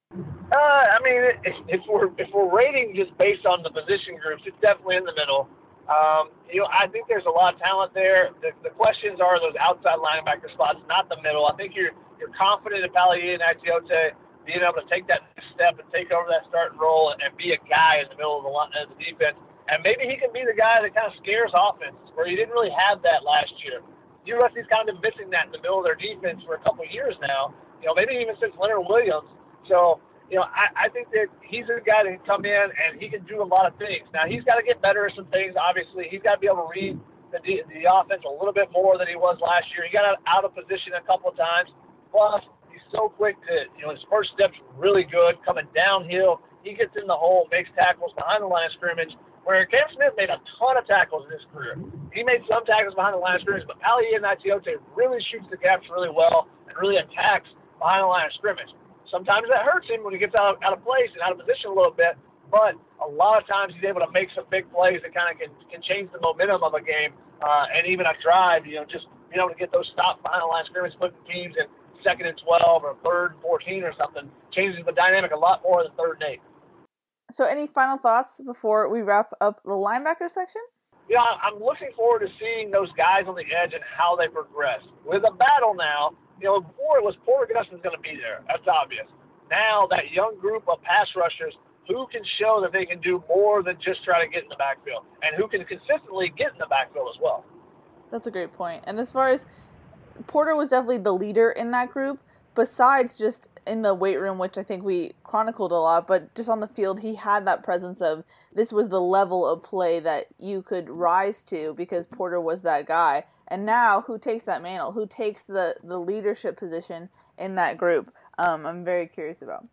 Uh, I mean, if, if we're if we're rating just based on the position groups, it's definitely in the middle. Um, you know, I think there's a lot of talent there. The, the questions are those outside linebacker spots, not the middle. I think you're you're confident in Palaie and Itiote being able to take that next step and take over that starting role and, and be a guy in the middle of the, of the defense. And maybe he can be the guy that kind of scares offense, where he didn't really have that last year. U S C's kind of been missing that in the middle of their defense for a couple of years now. You know, maybe even since Leonard Williams. So, you know, I, I think that he's a guy that can come in and he can do a lot of things. Now, he's got to get better at some things, obviously. He's got to be able to read the, the offense a little bit more than he was last year. He got out, out of position a couple of times. Plus, he's so quick to, you know, his first step's really good, coming downhill. He gets in the hole, makes tackles behind the line of scrimmage, where Cam Smith made a ton of tackles in his career. He made some tackles behind the line of scrimmage, but Palaie and Itiote really shoots the gaps really well and really attacks behind the line of scrimmage. Sometimes that hurts him when he gets out of, out of place and out of position a little bit, but a lot of times he's able to make some big plays that kind of can, can change the momentum of a game uh, and even a drive, you know, just being able to get those stops behind the line of scrimmage, putting teams in second and twelve or third and fourteen or something, changes the dynamic a lot more than third and eight. So any final thoughts before we wrap up the linebacker section? Yeah, I'm looking forward to seeing those guys on the edge and how they progress. With a battle now, you know, before it was Porter Gustin's going to be there. That's obvious. Now that young group of pass rushers who can show that they can do more than just try to get in the backfield and who can consistently get in the backfield as well. That's a great point. And as far as Porter was definitely the leader in that group, besides just in the weight room, which I think we chronicled a lot, but just on the field, he had that presence of this was the level of play that you could rise to because Porter was that guy. And now, who takes that mantle? Who takes the, the leadership position in that group? Um, I'm very curious about.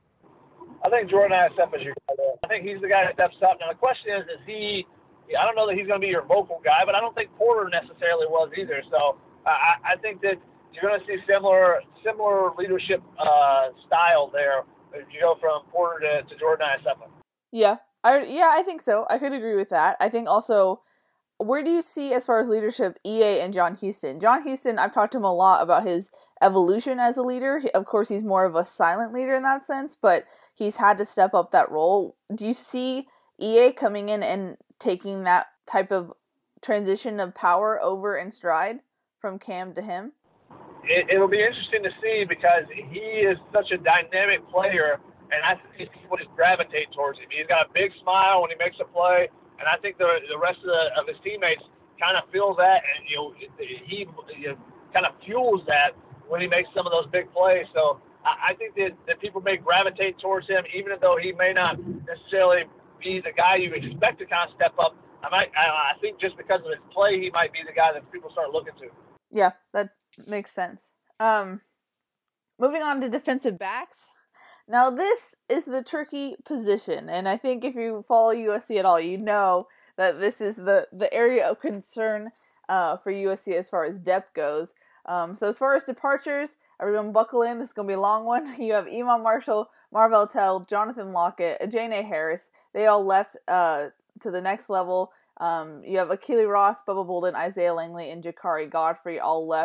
I think Jordan Iosefa is your guy there. I think he's the guy that steps up. Now, the question is, is he – I don't know that he's going to be your vocal guy, but I don't think Porter necessarily was either. So uh, I, I think that you're going to see similar similar leadership uh, style there if you go from Porter to, to Jordan Iosefa. Yeah, I, yeah, I think so. I could agree with that. I think also – where do you see, as far as leadership, E A and John Houston? John Houston, I've talked to him a lot about his evolution as a leader. He, of course, he's more of a silent leader in that sense, but he's had to step up that role. Do you see E A coming in and taking that type of transition of power over in stride from Cam to him? It, it'll be interesting to see because he is such a dynamic player, and I think people just gravitate towards him. He's got a big smile when he makes a play. And I think the the rest of, the, of his teammates kind of feels that, and you know he you know, kind of fuels that when he makes some of those big plays. So I, I think that, that people may gravitate towards him, even though he may not necessarily be the guy you expect to kind of step up. I might I, I think just because of his play, he might be the guy that people start looking to. Yeah, that makes sense. Um, moving on to defensive backs. Now, this is the tricky position, and I think if you follow U S C at all, you know that this is the, the area of concern uh, for U S C as far as depth goes. Um, so as far as departures, everyone buckle in. This is going to be a long one. You have Iman Marshall, Marvell Tell, Jonathan Lockett, Ajane Harris. They all left uh, to the next level. Um, you have Akili Ross, Bubba Bolden, Isaiah Langley, and Jakari Godfrey all left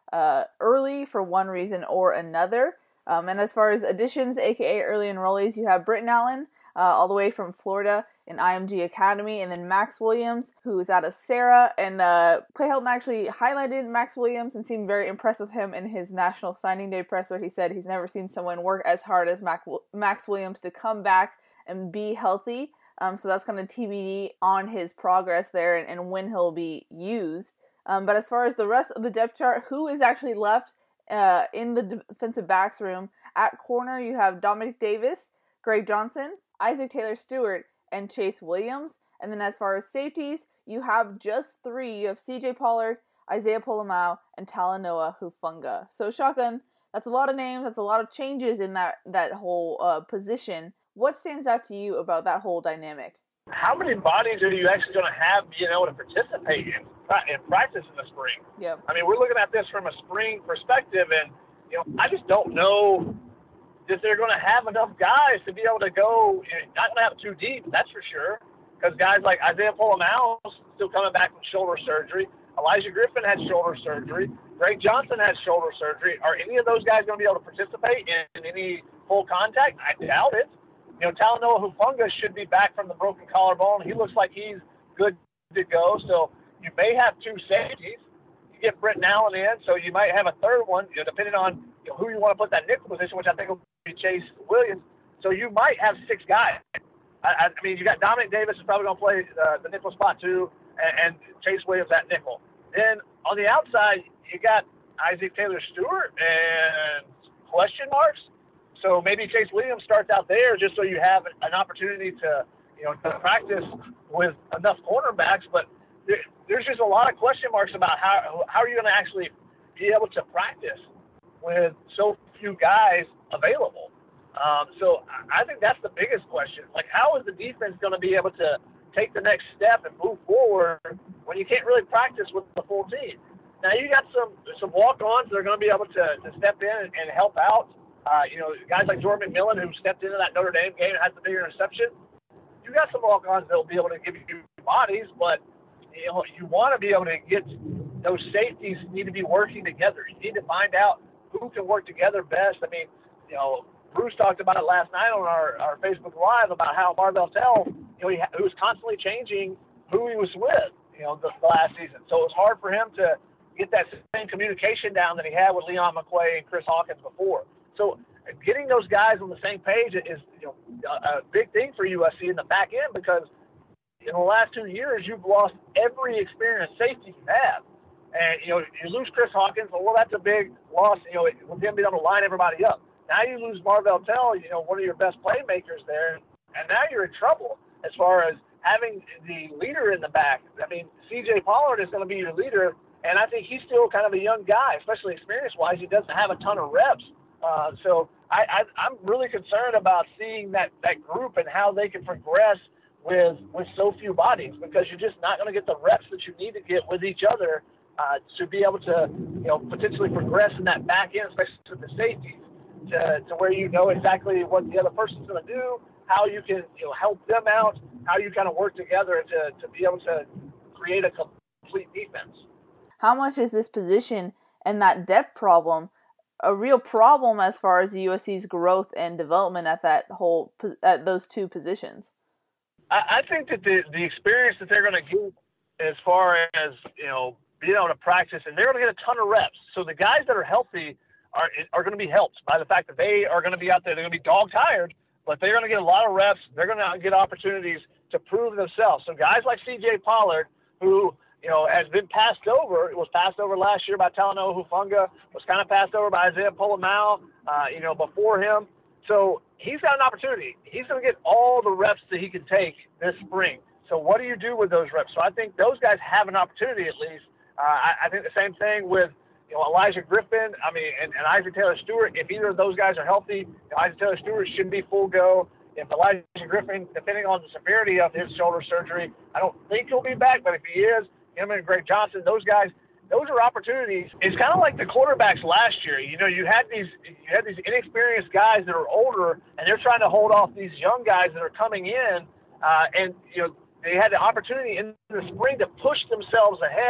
uh, early for one reason or another. Um, and as far as additions, aka early enrollees, you have Britton Allen, uh, all the way from Florida in I M G Academy, and then Max Williams, who is out of Sarah. And uh, Clay Helton actually highlighted Max Williams and seemed very impressed with him in his National Signing Day presser. He said he's never seen someone work as hard as Mac- Max Williams to come back and be healthy. Um, so that's kind of T B D on his progress there and, and when he'll be used. Um, but as far as the rest of the depth chart, who is actually left uh, in the defensive backs room? At corner, you have Dominic Davis, Greg Johnson, Isaac Taylor-Stewart, and Chase Williams. And then as far as safeties, you have just three. You have C J Pollard, Isaiah Pola-Mao, and Talanoa Hufanga. So, Shotgun, that's a lot of names. That's a lot of changes in that, that whole uh, position. What stands out to you about that whole dynamic? How many bodies are you actually going to have being able to participate in, in practice in the spring? Yep. I mean, we're looking at this from a spring perspective, and you know, I just don't know that they're going to have enough guys to be able to go. You know, not going to have too deep, that's for sure, because guys like Isaiah Pola-Mao still coming back from shoulder surgery. Elijah Griffin had shoulder surgery. Greg Johnson had shoulder surgery. Are any of those guys going to be able to participate in, in any full contact? I doubt it. You know, Talanoa Hufanga should be back from the broken collarbone. He looks like he's good to go. So you may have two safeties. You get Britton Allen in, so you might have a third one, you know, depending on you know, who you want to put that nickel position, which I think will be Chase Williams. So you might have six guys. I, I mean, you got Dominic Davis is probably going to play uh, the nickel spot too, and, and Chase Williams at nickel. Then on the outside, you got Isaac Taylor-Stewart and question marks. So maybe Chase Williams starts out there just so you have an opportunity to, you know, to practice with enough cornerbacks. But there, there's just a lot of question marks about how how are you going to actually be able to practice with so few guys available. Um, so I think that's the biggest question. Like, how is the defense going to be able to take the next step and move forward when you can't really practice with the full team? Now you got some some walk-ons that are going to be able to, to step in and, and help out. Uh, you know, guys like Jordan McMillan, who stepped into that Notre Dame game and had the big interception. You got some walk-ons that will be able to give you bodies, but you know, you want to be able to get those safeties need to be working together. You need to find out who can work together best. I mean, you know, Bruce talked about it last night on our, our Facebook Live about how Marvell Tell, you know, he, he was constantly changing who he was with, you know, the, the last season. So it was hard for him to get that same communication down that he had with Leon McQuay and Chris Hawkins before. So getting those guys on the same page is, you know, a, a big thing for U S C in the back end, because in the last two years you've lost every experienced safety you have, and you know you lose Chris Hawkins. Well, that's a big loss. You know, with him being able to line everybody up. Now you lose Marvell Tell, you know, one of your best playmakers there, and now you're in trouble as far as having the leader in the back. I mean, C J Pollard is going to be your leader, and I think he's still kind of a young guy, especially experience-wise. He doesn't have a ton of reps. Uh, so I, I, I'm really concerned about seeing that, that group and how they can progress with with so few bodies, because you're just not going to get the reps that you need to get with each other uh, to be able to, you know, potentially progress in that back end, especially with the safeties, to, to where you know exactly what the other person's going to do, how you can, you know, help them out, how you kind of work together to, to be able to create a complete defense. How much is this position and that depth problem a real problem as far as U S C's growth and development at that whole at those two positions? I, I think that the the experience that they're going to get as far as, you know, being able to practice, and they're going to get a ton of reps. So the guys that are healthy are are going to be helped by the fact that they are going to be out there. They're going to be dog tired, but they're going to get a lot of reps. They're going to get opportunities to prove themselves. So guys like C J Pollard, who, you know, has been passed over. It was passed over last year by Talanoa Hufanga, was kind of passed over by Isaiah Pola-Mao, uh, you know, before him. So he's got an opportunity. He's going to get all the reps that he can take this spring. So what do you do with those reps? So I think those guys have an opportunity at least. Uh, I, I think the same thing with, you know, Elijah Griffin, I mean, and, and Isaac Taylor-Stewart. If either of those guys are healthy, you know, Isaac Taylor-Stewart should be full go. If Elijah Griffin, depending on the severity of his shoulder surgery, I don't think he'll be back, but if he is, him and Greg Johnson, those guys, those are opportunities. It's kind of like the quarterbacks last year. You know, you had these you had these inexperienced guys that are older, and they're trying to hold off these young guys that are coming in, uh, and, you know, they had the opportunity in the spring to push themselves ahead and,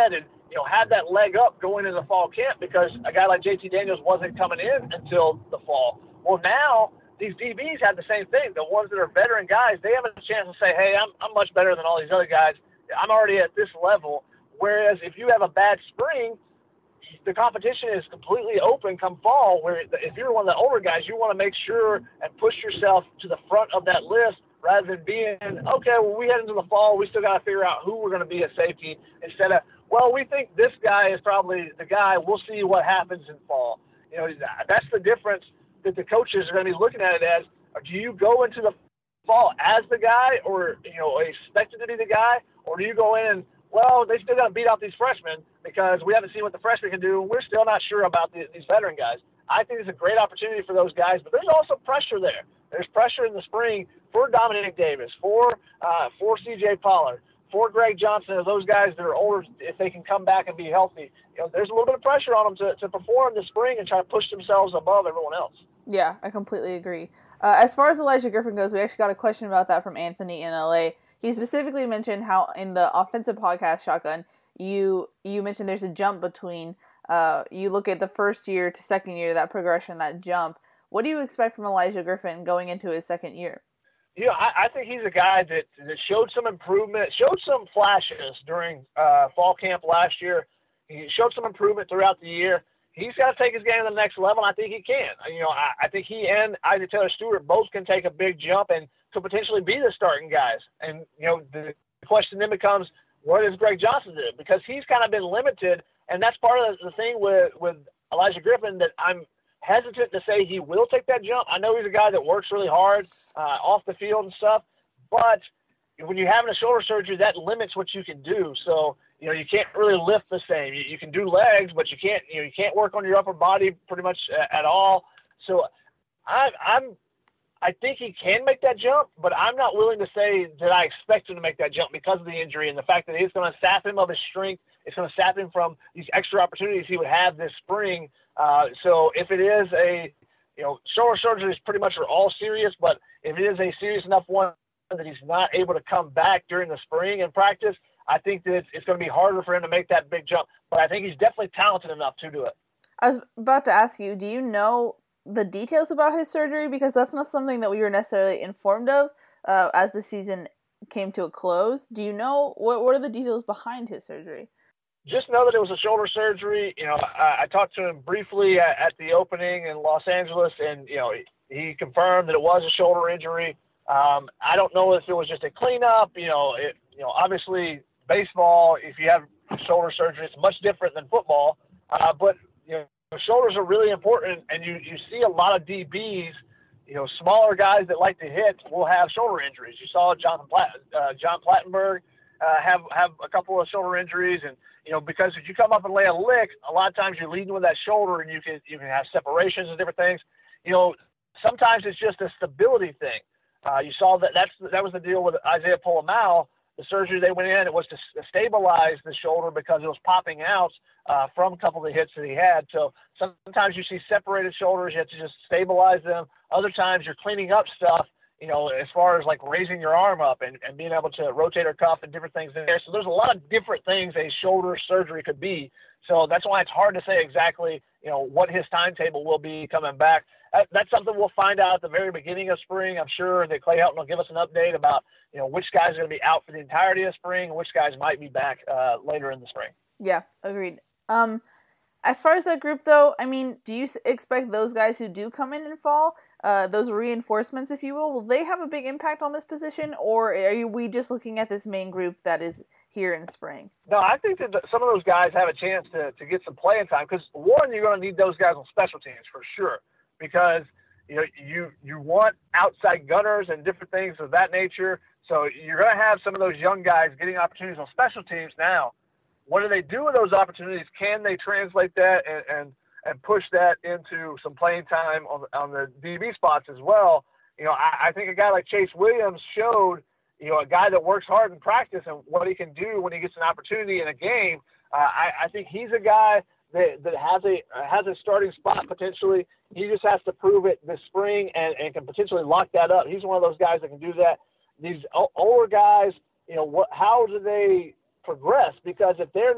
you know, had that leg up going into the fall camp because a guy like J T Daniels wasn't coming in until the fall. Well, now these D Bs have the same thing. The ones that are veteran guys, they have a chance to say, hey, I'm, I'm much better than all these other guys. I'm already at this level. Whereas if you have a bad spring, the competition is completely open come fall, where if you're one of the older guys, you want to make sure and push yourself to the front of that list rather than being, okay, well, we head into the fall, we still got to figure out who we're going to be at safety, instead of, well, we think this guy is probably the guy, we'll see what happens in fall. You know, that's the difference that the coaches are going to be looking at it as. Do you go into the fall as the guy, or, you know, expected to be the guy, or do you go in and, well, they still got to beat out these freshmen because we haven't seen what the freshmen can do. We're still not sure about the, these veteran guys. I think it's a great opportunity for those guys, but there's also pressure there. There's pressure in the spring for Dominic Davis, for uh, for C J Pollard, for Greg Johnson, those guys that are older, if they can come back and be healthy. You know, there's a little bit of pressure on them to, to perform this spring and try to push themselves above everyone else. Yeah, I completely agree. Uh, as far as Elijah Griffin goes, we actually got a question about that from Anthony in L A. He specifically mentioned how in the offensive podcast, Shotgun, you you mentioned there's a jump between, uh, you look at the first year to second year, that progression, that jump. What do you expect from Elijah Griffin going into his second year? You know, I, I think he's a guy that, that showed some improvement, showed some flashes during uh, fall camp last year. He showed some improvement throughout the year. He's got to take his game to the next level, and I think he can. You know, I, I think he and Isaac Taylor-Stewart both can take a big jump and could potentially be the starting guys. And, you know, the question then becomes, what does Greg Johnson do? Because he's kind of been limited, and that's part of the thing with, with Elijah Griffin that I'm hesitant to say he will take that jump. I know he's a guy that works really hard uh, off the field and stuff, but when you're having a shoulder surgery, that limits what you can do. So, you know, you can't really lift the same. You, you can do legs, but you can't, you know, you can't work on your upper body pretty much at all. So I, I'm, I think he can make that jump, but I'm not willing to say that I expect him to make that jump because of the injury and the fact that it's going to sap him of his strength. It's going to sap him from these extra opportunities he would have this spring. Uh, so if it is a, you know, shoulder surgeries pretty much are all serious, but if it is a serious enough one that he's not able to come back during the spring and practice, I think that it's, it's going to be harder for him to make that big jump. But I think he's definitely talented enough to do it. I was about to ask you, do you know the details about his surgery? Because that's not something that we were necessarily informed of uh, as the season came to a close. Do you know, what, what are the details behind his surgery? Just know that it was a shoulder surgery. You know, I, I talked to him briefly at, at the opening in Los Angeles, and, you know, he, he confirmed that it was a shoulder injury. Um, I don't know if it was just a cleanup. You know, it, you know, obviously baseball, if you have shoulder surgery, it's much different than football. Uh, but, you know, the shoulders are really important, and you, you see a lot of D Bs, you know, smaller guys that like to hit will have shoulder injuries. You saw Jonathan Platt, uh, John Plattenberg uh, have have a couple of shoulder injuries, and, you know, because if you come up and lay a lick, a lot of times you're leading with that shoulder, and you can you can have separations and different things. You know, sometimes it's just a stability thing. Uh, you saw that that's that was the deal with Isaiah Pola-Mao. The surgery they went in, it was to stabilize the shoulder because it was popping out uh, from a couple of the hits that he had. So sometimes you see separated shoulders, you have to just stabilize them. Other times you're cleaning up stuff, you know, as far as like raising your arm up and, and being able to rotate or cuff and different things in there. So there's a lot of different things a shoulder surgery could be. So that's why it's hard to say exactly, you know, what his timetable will be coming back. That's something we'll find out at the very beginning of spring. I'm sure that Clay Helton will give us an update about, you know, which guys are going to be out for the entirety of spring and which guys might be back uh, later in the spring. Yeah, agreed. Um, as far as that group, though, I mean, do you expect those guys who do come in in fall, uh, those reinforcements, if you will, will they have a big impact on this position, or are we just looking at this main group that is here in spring? No, I think that some of those guys have a chance to, to get some playing time because, one, you're going to need those guys on special teams for sure. Because, you know, you, you want outside gunners and different things of that nature. So you're going to have some of those young guys getting opportunities on special teams now. What do they do with those opportunities? Can they translate that and, and, and push that into some playing time on, on the D B spots as well? You know, I, I think a guy like Chase Williams showed, you know, a guy that works hard in practice and what he can do when he gets an opportunity in a game. Uh, I, I think he's a guy that, that has a has a starting spot potentially. He just has to prove it this spring and, and can potentially lock that up. He's one of those guys that can do that. These older guys, you know, what? How do they progress? Because if they're not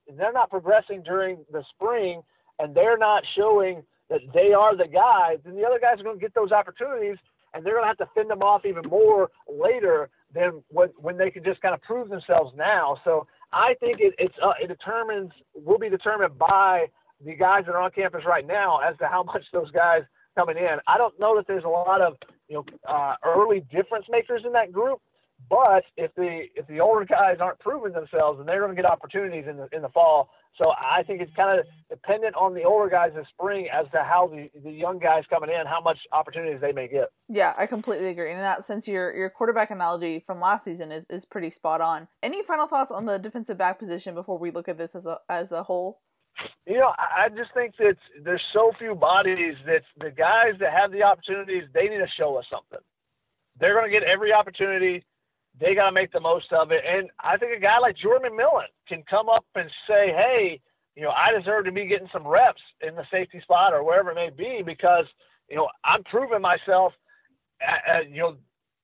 they're not progressing during the spring and they're not showing that they are the guy, then the other guys are going to get those opportunities, and they're going to have to fend them off even more later than when, when they can just kind of prove themselves now. So I think it, it's uh, it determines will be determined by the guys that are on campus right now as to how much those guys coming in. I don't know that there's a lot of you know uh, early difference makers in that group, but if the if the older guys aren't proving themselves, then they're going to get opportunities in the in the fall. So I think it's kind of dependent on the older guys this spring as to how the, the young guys coming in, how much opportunities they may get. Yeah, I completely agree. And in that sense, your your quarterback analogy from last season is, is pretty spot on. Any final thoughts on the defensive back position before we look at this as a as a whole? You know, I just think that there's so few bodies that the guys that have the opportunities, they need to show us something. They're going to get every opportunity. They got to make the most of it. And I think a guy like Jordan McMillan can come up and say, hey, you know, I deserve to be getting some reps in the safety spot or wherever it may be because, you know, I'm proving myself, uh, you know,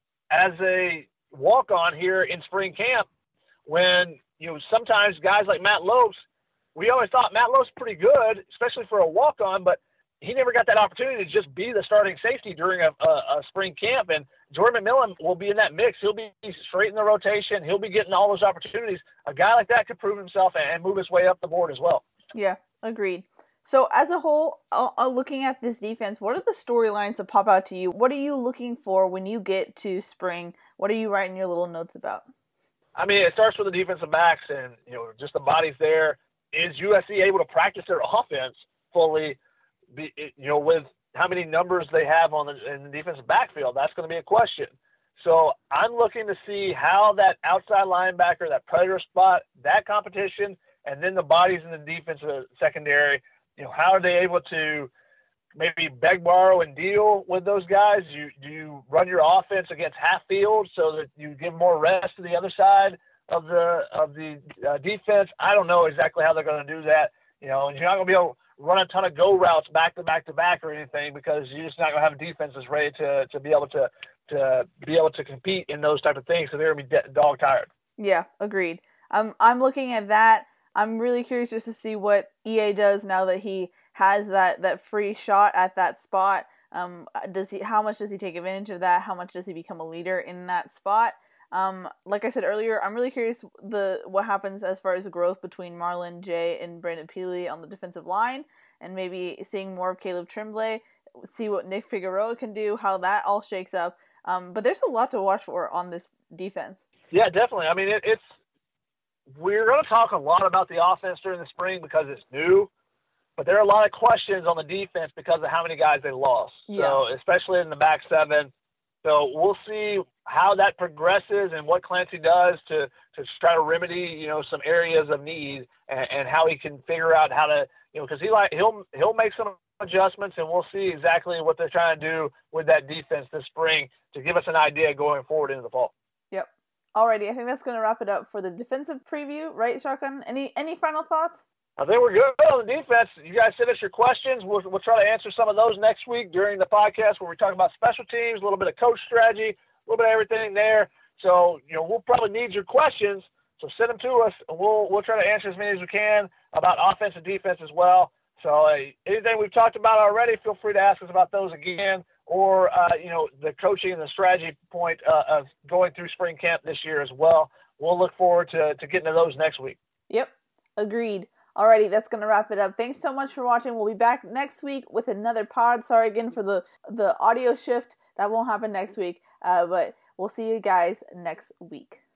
as a walk-on here in spring camp when, you know, sometimes guys like Matt Lopes, we always thought Matt Lopes pretty good, especially for a walk-on, but he never got that opportunity to just be the starting safety during a, a, a spring camp. And Jordan McMillan will be in that mix. He'll be straight in the rotation. He'll be getting all those opportunities. A guy like that could prove himself and move his way up the board as well. Yeah, agreed. So as a whole, uh, looking at this defense, what are the storylines that pop out to you? What are you looking for when you get to spring? What are you writing your little notes about? I mean, it starts with the defensive backs and, you know, just the bodies there. Is U S C able to practice their offense fully? Be, you know, with how many numbers they have on the, in the defensive backfield, that's going to be a question. So I'm looking to see how that outside linebacker, that predator spot, that competition, and then the bodies in the defensive secondary, you know, how are they able to maybe beg, borrow, and deal with those guys? You, do you run your offense against half field so that you give more rest to the other side of the of the uh, defense? I don't know exactly how they're going to do that. You know, and you're not going to be able to run a ton of go routes back to back to back or anything because you're just not going to have defenses ready to, to be able to to be able to compete in those type of things. So they're going to be de- dog tired. Yeah, agreed. Um, I'm looking at that. I'm really curious just to see what E A does now that he has that, that free shot at that spot. Um, does he? How much does he take advantage of that? How much does he become a leader in that spot? Um, like I said earlier, I'm really curious the what happens as far as growth between Marlon Jay and Brandon Peely on the defensive line, and maybe seeing more of Caleb Tremblay, see what Nick Figueroa can do, how that all shakes up. Um, but there's a lot to watch for on this defense. Yeah, definitely. I mean, it, it's we're going to talk a lot about the offense during the spring because it's new, but there are a lot of questions on the defense because of how many guys they lost. Yeah. So especially in the back seven. So we'll see how that progresses and what Clancy does to, to try to remedy, you know, some areas of need and, and how he can figure out how to, you know, because he like he'll he'll make some adjustments and we'll see exactly what they're trying to do with that defense this spring to give us an idea going forward into the fall. Yep. Alrighty, I think that's going to wrap it up for the defensive preview, right, Shotgun? Any any final thoughts? I think we're good on the defense. You guys send us your questions. We'll, we'll try to answer some of those next week during the podcast where we talk about special teams, a little bit of coach strategy, a little bit of everything there. So, you know, we'll probably need your questions. So send them to us, and we'll we'll try to answer as many as we can about offense and defense as well. So uh, anything we've talked about already, feel free to ask us about those again, or uh, you know, the coaching and the strategy point uh, of going through spring camp this year as well. We'll look forward to to getting to those next week. Yep, agreed. Alrighty, that's going to wrap it up. Thanks so much for watching. We'll be back next week with another pod. Sorry again for the, the audio shift. That won't happen next week, uh, but we'll see you guys next week.